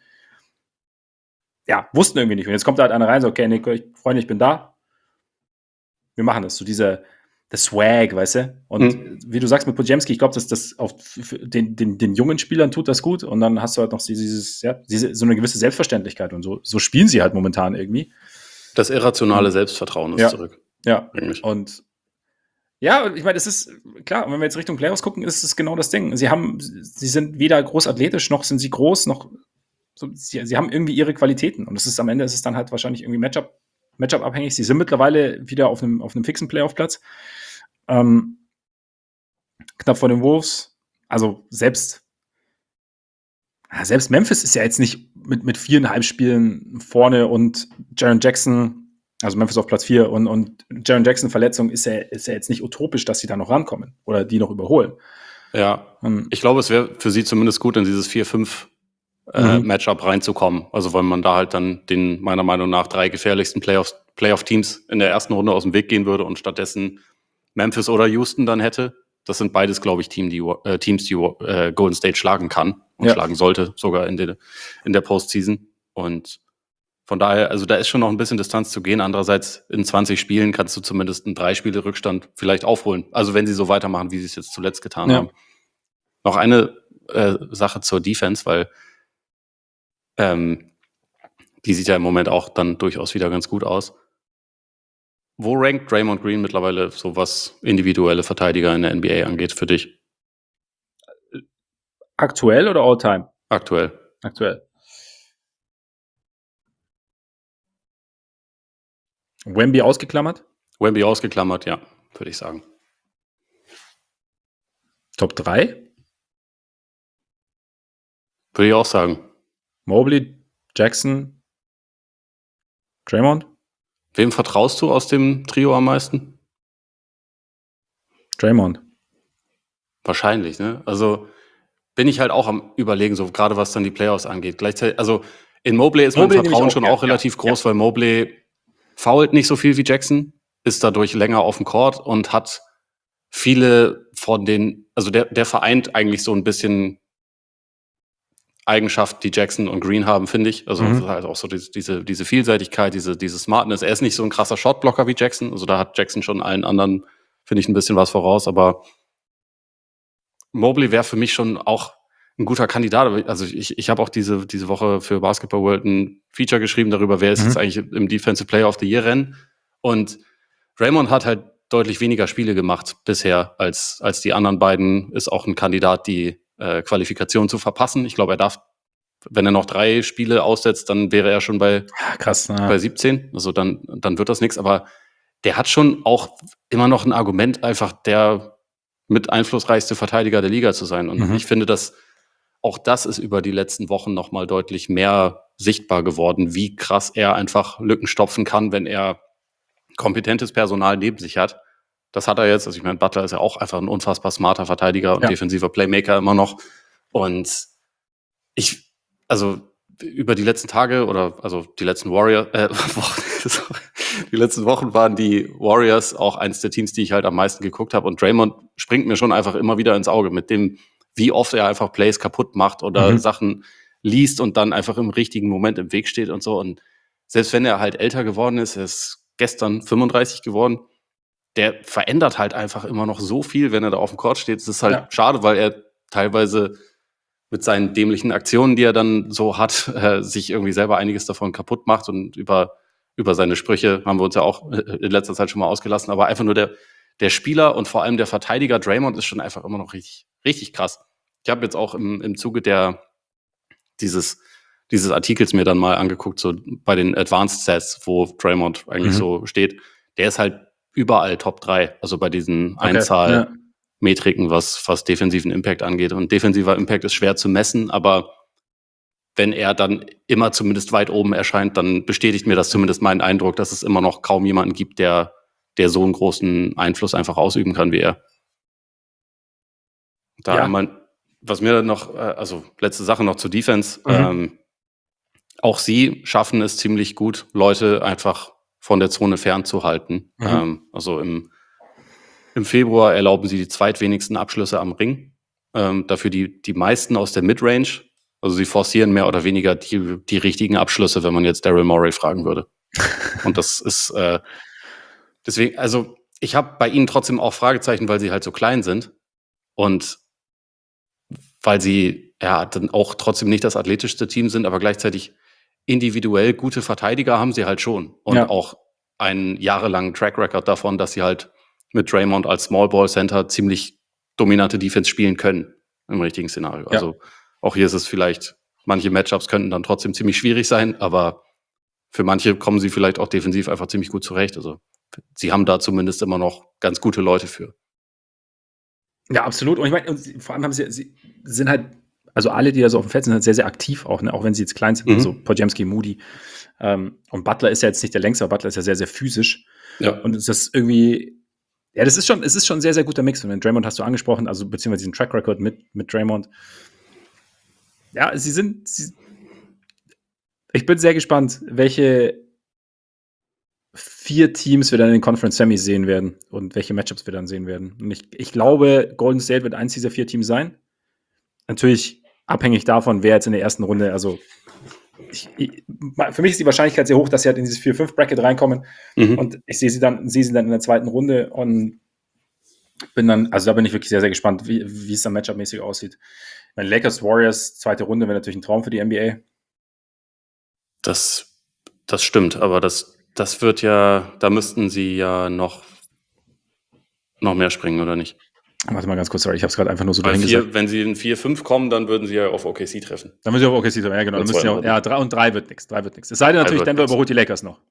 wussten irgendwie nicht. Und jetzt kommt da halt einer rein, so, okay, Nico, Freunde, ich bin da. Wir machen das. So der Swag, weißt du? Und wie du sagst mit Podziemski, ich glaube, dass das auch für den jungen Spielern tut das gut. Und dann hast du halt noch so eine gewisse Selbstverständlichkeit und so spielen sie halt momentan irgendwie. Das irrationale Selbstvertrauen ist zurück. Ja, und ich meine, es ist klar, und wenn wir jetzt Richtung Playoffs gucken, ist es genau das Ding. Sie sind weder groß athletisch, noch sind sie groß, noch so, sie haben irgendwie ihre Qualitäten. Und am Ende ist es dann halt wahrscheinlich irgendwie Matchup-abhängig. Sie sind mittlerweile wieder auf einem fixen Playoff-Platz. Knapp vor den Wolves. Also selbst Memphis ist ja jetzt nicht mit 4,5 Spielen vorne und Jaren Jackson, also Memphis auf Platz 4 und Jaren Jackson Verletzung ist ja jetzt nicht utopisch, dass sie da noch rankommen oder die noch überholen. Ja, ich glaube, es wäre für sie zumindest gut, in dieses 4-5 Matchup reinzukommen. Also weil man da halt dann den meiner Meinung nach 3 gefährlichsten Playoff-Teams in der ersten Runde aus dem Weg gehen würde und stattdessen Memphis oder Houston dann hätte. Das sind beides, glaube ich, Teams, die Golden State schlagen kann und schlagen sollte, sogar in der Postseason. Und von daher, also da ist schon noch ein bisschen Distanz zu gehen. Andererseits, in 20 Spielen kannst du zumindest einen 3-Spiele-Rückstand vielleicht aufholen. Also wenn sie so weitermachen, wie sie es jetzt zuletzt getan haben. Noch eine Sache zur Defense, weil die sieht ja im Moment auch dann durchaus wieder ganz gut aus. Wo rankt Draymond Green mittlerweile so, was individuelle Verteidiger in der NBA angeht, für dich? Aktuell oder all-time? Aktuell. Wemby ausgeklammert? Wemby ausgeklammert, ja, würde ich sagen. Top 3? Würde ich auch sagen. Mobley, Jackson, Draymond? Wem vertraust du aus dem Trio am meisten? Draymond. Wahrscheinlich, ne? Also bin ich halt auch am Überlegen, so gerade was dann die Playoffs angeht. Gleichzeitig, also in Mobley ist mein Vertrauen schon auch relativ groß, weil Mobley foult nicht so viel wie Jackson, ist dadurch länger auf dem Court und hat viele von den, also der vereint eigentlich so ein bisschen Eigenschaften, die Jackson und Green haben, finde ich. Also halt auch so diese Vielseitigkeit, diese Smartness. Er ist nicht so ein krasser Shotblocker wie Jackson. Also da hat Jackson schon allen anderen, finde ich, ein bisschen was voraus. Aber Mobley wäre für mich schon auch ein guter Kandidat. Also ich habe auch diese Woche für Basketball World ein Feature geschrieben darüber, wer ist jetzt eigentlich im Defensive Player of the Year Rennen. Und Draymond hat halt deutlich weniger Spiele gemacht bisher als die anderen beiden. Ist auch ein Kandidat, die Qualifikation zu verpassen. Ich glaube, er darf, wenn er noch 3 Spiele aussetzt, dann wäre er schon bei 17. Also dann wird das nichts. Aber der hat schon auch immer noch ein Argument, einfach der mit einflussreichste Verteidiger der Liga zu sein. Und ich finde, dass auch das ist über die letzten Wochen noch mal deutlich mehr sichtbar geworden, wie krass er einfach Lücken stopfen kann, wenn er kompetentes Personal neben sich hat. Das hat er jetzt. Also ich meine, Butler ist ja auch einfach ein unfassbar smarter Verteidiger und defensiver Playmaker immer noch. Und also über die letzten Tage oder also die letzten die letzten Wochen waren die Warriors auch eins der Teams, die ich halt am meisten geguckt habe. Und Draymond springt mir schon einfach immer wieder ins Auge mit dem, wie oft er einfach Plays kaputt macht oder Sachen liest und dann einfach im richtigen Moment im Weg steht und so. Und selbst wenn er halt älter geworden ist, er ist gestern 35 geworden, der verändert halt einfach immer noch so viel, wenn er da auf dem Court steht. Es ist halt schade, weil er teilweise mit seinen dämlichen Aktionen, die er dann so hat, sich irgendwie selber einiges davon kaputt macht. Und über seine Sprüche haben wir uns ja auch in letzter Zeit schon mal ausgelassen. Aber einfach nur der Spieler und vor allem der Verteidiger Draymond ist schon einfach immer noch richtig, richtig krass. Ich habe jetzt auch im Zuge dieses Artikels mir dann mal angeguckt, so bei den Advanced Stats, wo Draymond eigentlich so steht. Der ist halt überall Top 3, also bei diesen Einzahlmetriken, was defensiven Impact angeht. Und defensiver Impact ist schwer zu messen, aber wenn er dann immer zumindest weit oben erscheint, dann bestätigt mir das zumindest meinen Eindruck, dass es immer noch kaum jemanden gibt, der so einen großen Einfluss einfach ausüben kann wie er. Was mir noch, also letzte Sache noch zur Defense, auch sie schaffen es ziemlich gut, Leute einfach von der Zone fernzuhalten. Also im Februar erlauben sie die zweitwenigsten Abschlüsse am Ring. Dafür die meisten aus der Midrange. Also sie forcieren mehr oder weniger die richtigen Abschlüsse, wenn man jetzt Daryl Morey fragen würde. Und das ist deswegen, also ich habe bei ihnen trotzdem auch Fragezeichen, weil sie halt so klein sind und weil sie dann auch trotzdem nicht das athletischste Team sind, aber gleichzeitig individuell gute Verteidiger haben sie halt schon. Und auch einen jahrelangen Track Record davon, dass sie halt mit Draymond als Small Ball Center ziemlich dominante Defense spielen können im richtigen Szenario. Also auch hier ist es vielleicht, manche Matchups könnten dann trotzdem ziemlich schwierig sein, aber für manche kommen sie vielleicht auch defensiv einfach ziemlich gut zurecht. Also sie haben da zumindest immer noch ganz gute Leute für. Ja, absolut. Und ich meine, vor allem haben sie sind halt, also alle, die da so auf dem Feld sind, halt sehr, sehr aktiv auch, ne? Auch wenn sie jetzt klein sind, also Podziemski, Moody. Und Butler ist ja jetzt nicht der längste, aber Butler ist ja sehr, sehr physisch. Ja. Und es ist irgendwie, es ist schon ein sehr, sehr guter Mix. Und Draymond hast du angesprochen, also beziehungsweise diesen Track Record mit Draymond. Ja, ich bin sehr gespannt, welche 4 Teams wir dann in den Conference Semis sehen werden und welche Matchups wir dann sehen werden. Und ich glaube, Golden State wird eins dieser 4 Teams sein. Natürlich abhängig davon, wer jetzt in der ersten Runde, also für mich ist die Wahrscheinlichkeit sehr hoch, dass sie halt in dieses 4-5-Bracket reinkommen. Und ich sehe sie dann in der zweiten Runde und da bin ich wirklich sehr, sehr gespannt, wie es dann Matchup-mäßig aussieht. Mein Lakers Warriors, zweite Runde, wäre natürlich ein Traum für die NBA. Das stimmt, aber das wird ja, da müssten sie ja noch mehr springen, oder nicht? Warte mal ganz kurz, sorry, ich habe es gerade einfach nur so dahin gesagt. Wenn sie in 4-5 kommen, dann würden sie ja auf OKC treffen. Dann würden sie auf OKC treffen, ja genau. Dann müssen ja, 3 und 3 wird nichts. 3 wird nichts. Es sei denn natürlich, Denver überholt die Lakers noch.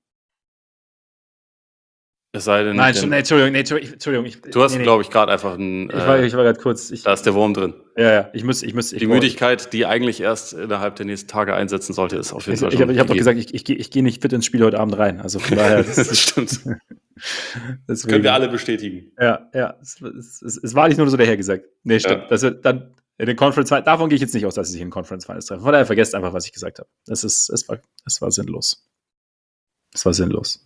Es sei denn. Nein, Entschuldigung. Du hast, glaube ich, gerade einfach ein. Ich war gerade kurz. Da ist der Wurm drin. Ja, ich muss. Die Müdigkeit, die eigentlich erst innerhalb der nächsten Tage einsetzen sollte, ist auf jeden Fall schon. Ich habe doch gesagt, ich gehe nicht fit ins Spiel heute Abend rein. Also von daher. Das stimmt. Das können wir alle bestätigen. Ja. Es war nicht nur so dahergesagt. Nee, stimmt. Ja. Das wird dann in den Conference Finals. Davon gehe ich jetzt nicht aus, dass sie sich in den Conference Finals treffen. Von daher vergesst einfach, was ich gesagt habe. Es war sinnlos. Es war sinnlos.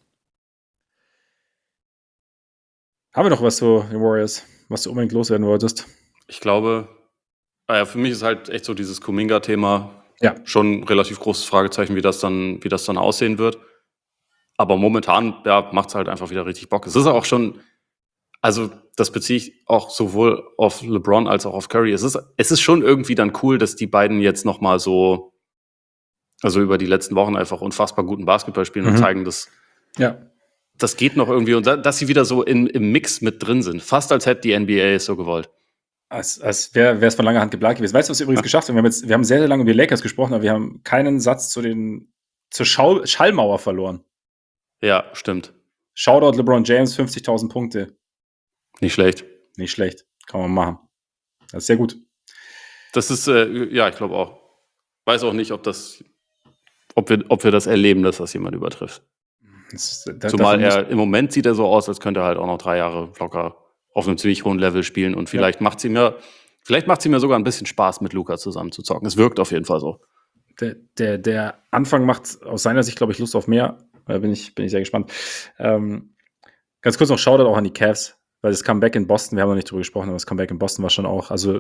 Haben wir noch was zu den Warriors, was du unbedingt loswerden wolltest? Ich glaube, für mich ist halt echt so dieses Kuminga-Thema schon ein relativ großes Fragezeichen, wie das dann aussehen wird. Aber momentan macht es halt einfach wieder richtig Bock. Es ist auch schon, also das beziehe ich auch sowohl auf LeBron als auch auf Curry. Es ist schon irgendwie dann cool, dass die beiden jetzt nochmal so, also über die letzten Wochen einfach unfassbar guten Basketball spielen und zeigen, dass das geht noch irgendwie und dass sie wieder so im Mix mit drin sind. Fast als hätte die NBA es so gewollt. Als wäre es von langer Hand geplant gewesen. Weißt du, was wir übrigens geschafft haben? Wir haben sehr, sehr lange über die Lakers gesprochen, aber wir haben keinen Satz zur Schallmauer verloren. Ja, stimmt. Shoutout LeBron James, 50.000 Punkte. Nicht schlecht. Kann man machen. Das ist sehr gut. Das ist, ich glaube auch. Weiß auch nicht, ob wir das erleben, dass das jemand übertrifft. Zumal im Moment sieht er so aus, als könnte er halt auch noch 3 Jahre locker auf einem ziemlich hohen Level spielen und vielleicht macht es ihm ja sogar ein bisschen Spaß, mit Luka zusammen zu zocken. Es wirkt auf jeden Fall so. Der Anfang macht aus seiner Sicht, glaube ich, Lust auf mehr. Da bin ich sehr gespannt. Ganz kurz noch Shoutout auch an die Cavs, weil das Comeback in Boston, wir haben noch nicht drüber gesprochen, aber das Comeback in Boston war schon auch, also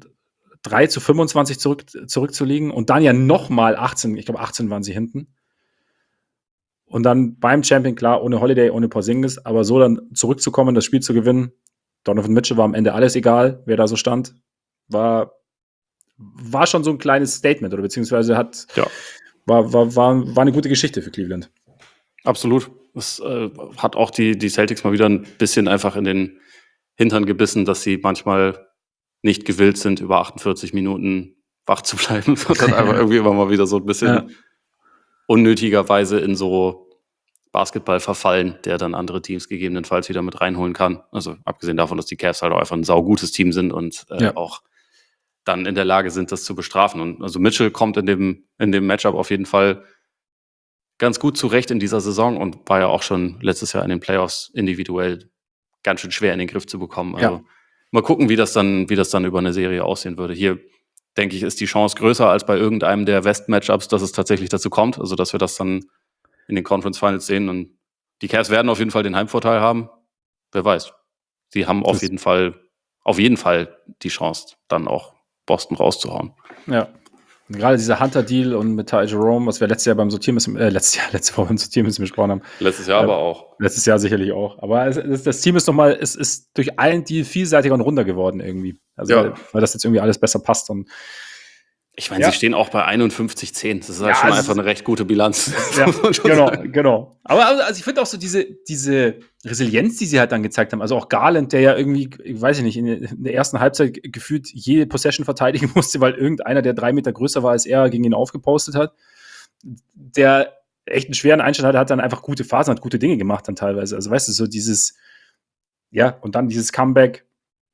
3-25 zurückzuliegen und dann ja nochmal 18, ich glaube 18 waren sie hinten. Und dann beim Champion, klar, ohne Holiday, ohne Porzingis, aber so dann zurückzukommen, das Spiel zu gewinnen. Donovan Mitchell war am Ende alles egal, wer da so stand. War schon so ein kleines Statement, oder beziehungsweise war eine gute Geschichte für Cleveland. Absolut. Das hat auch die Celtics mal wieder ein bisschen einfach in den Hintern gebissen, dass sie manchmal nicht gewillt sind, über 48 Minuten wach zu bleiben, sondern einfach irgendwie immer mal wieder so ein bisschen unnötigerweise in so Basketball verfallen, der dann andere Teams gegebenenfalls wieder mit reinholen kann. Also abgesehen davon, dass die Cavs halt auch einfach ein saugutes Team sind und auch dann in der Lage sind, das zu bestrafen. Und also Mitchell kommt in dem Matchup auf jeden Fall ganz gut zurecht in dieser Saison und war ja auch schon letztes Jahr in den Playoffs individuell ganz schön schwer in den Griff zu bekommen. Also mal gucken, wie das dann über eine Serie aussehen würde. Hier, denke ich, ist die Chance größer als bei irgendeinem der West-Matchups, dass es tatsächlich dazu kommt. Also, dass wir das dann in den Conference Finals sehen. Und die Cavs werden auf jeden Fall den Heimvorteil haben. Wer weiß. Sie haben auf jeden Fall die Chance, dann auch Boston rauszuhauen. Ja. Und gerade dieser Hunter-Deal und mit Ty Jerome, was wir letzte Woche beim Sortiermissen besprochen haben. Letztes Jahr aber auch. Letztes Jahr sicherlich auch. Aber das Team ist nochmal, es ist durch einen Deal vielseitiger und runder geworden irgendwie. Also, weil das jetzt irgendwie alles besser passt. Und ich meine, sie stehen auch bei 51-10. Das ist halt schon einfach eine recht gute Bilanz. Ja, genau. Aber also ich finde auch so diese Resilienz, die sie halt dann gezeigt haben, also auch Garland, der ja irgendwie, ich weiß nicht, in der ersten Halbzeit gefühlt jede Possession verteidigen musste, weil irgendeiner, der 3 Meter größer war als er, gegen ihn aufgepostet hat, der echt einen schweren Einstand hatte, hat dann einfach gute Phasen, hat gute Dinge gemacht dann teilweise. Also weißt du, so dieses, und dann dieses Comeback.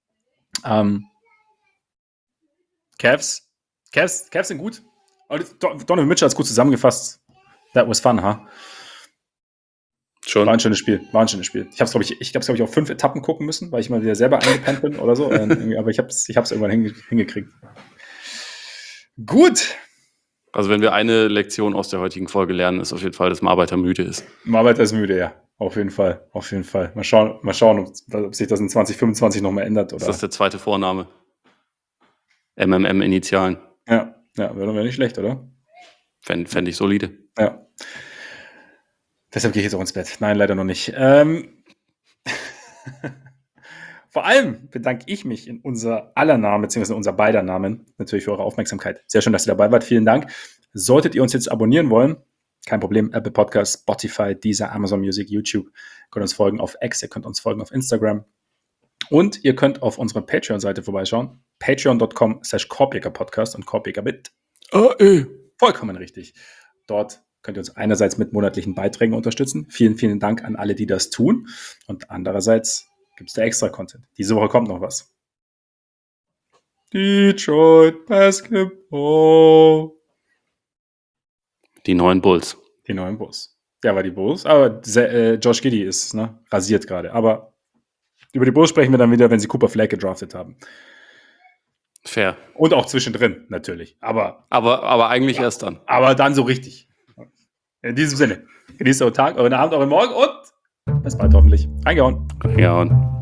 Cavs sind gut. Donovan Mitchell hat es gut zusammengefasst. That was fun, ha? Schon. War ein schönes Spiel. Ich habe es, glaube ich, auf 5 Etappen gucken müssen, weil ich mal wieder selber eingepennt bin oder so. Aber ich hab's irgendwann hingekriegt. Gut. Also wenn wir eine Lektion aus der heutigen Folge lernen, ist auf jeden Fall, dass ein Arbeiter müde ist. Ein Arbeiter ist müde, ja. Auf jeden Fall. Mal schauen, ob sich das in 2025 nochmal ändert. Oder? Ist das der zweite Vorname? MMM-Initialen. Ja, wäre nicht schlecht, oder? Fände ich solide. Ja. Deshalb gehe ich jetzt auch ins Bett. Nein, leider noch nicht. Vor allem bedanke ich mich in unser aller Namen, beziehungsweise in unser beider Namen, natürlich für eure Aufmerksamkeit. Sehr schön, dass ihr dabei wart. Vielen Dank. Solltet ihr uns jetzt abonnieren wollen, kein Problem. Apple Podcasts, Spotify, Deezer, Amazon Music, YouTube. Ihr könnt uns folgen auf X, ihr könnt uns folgen auf Instagram. Und ihr könnt auf unserer Patreon-Seite vorbeischauen. Patreon.com/Korbjäger-Podcast und Korbjäger mit vollkommen richtig. Dort könnt ihr uns einerseits mit monatlichen Beiträgen unterstützen. Vielen, vielen Dank an alle, die das tun. Und andererseits gibt es da extra Content. Diese Woche kommt noch was. Detroit Basketball. Die neuen Bulls. Die neuen Bulls. Ja, war die Bulls. Aber Josh Giddey ist rasiert gerade. Aber über die Bulls sprechen wir dann wieder, wenn sie Cooper Flagg gedraftet haben. Fair. Und auch zwischendrin, natürlich. Aber eigentlich erst dann. Aber dann so richtig. In diesem Sinne, genießt euren Tag, euren Abend, euren Morgen und bis bald hoffentlich. Reingehauen. Ja, und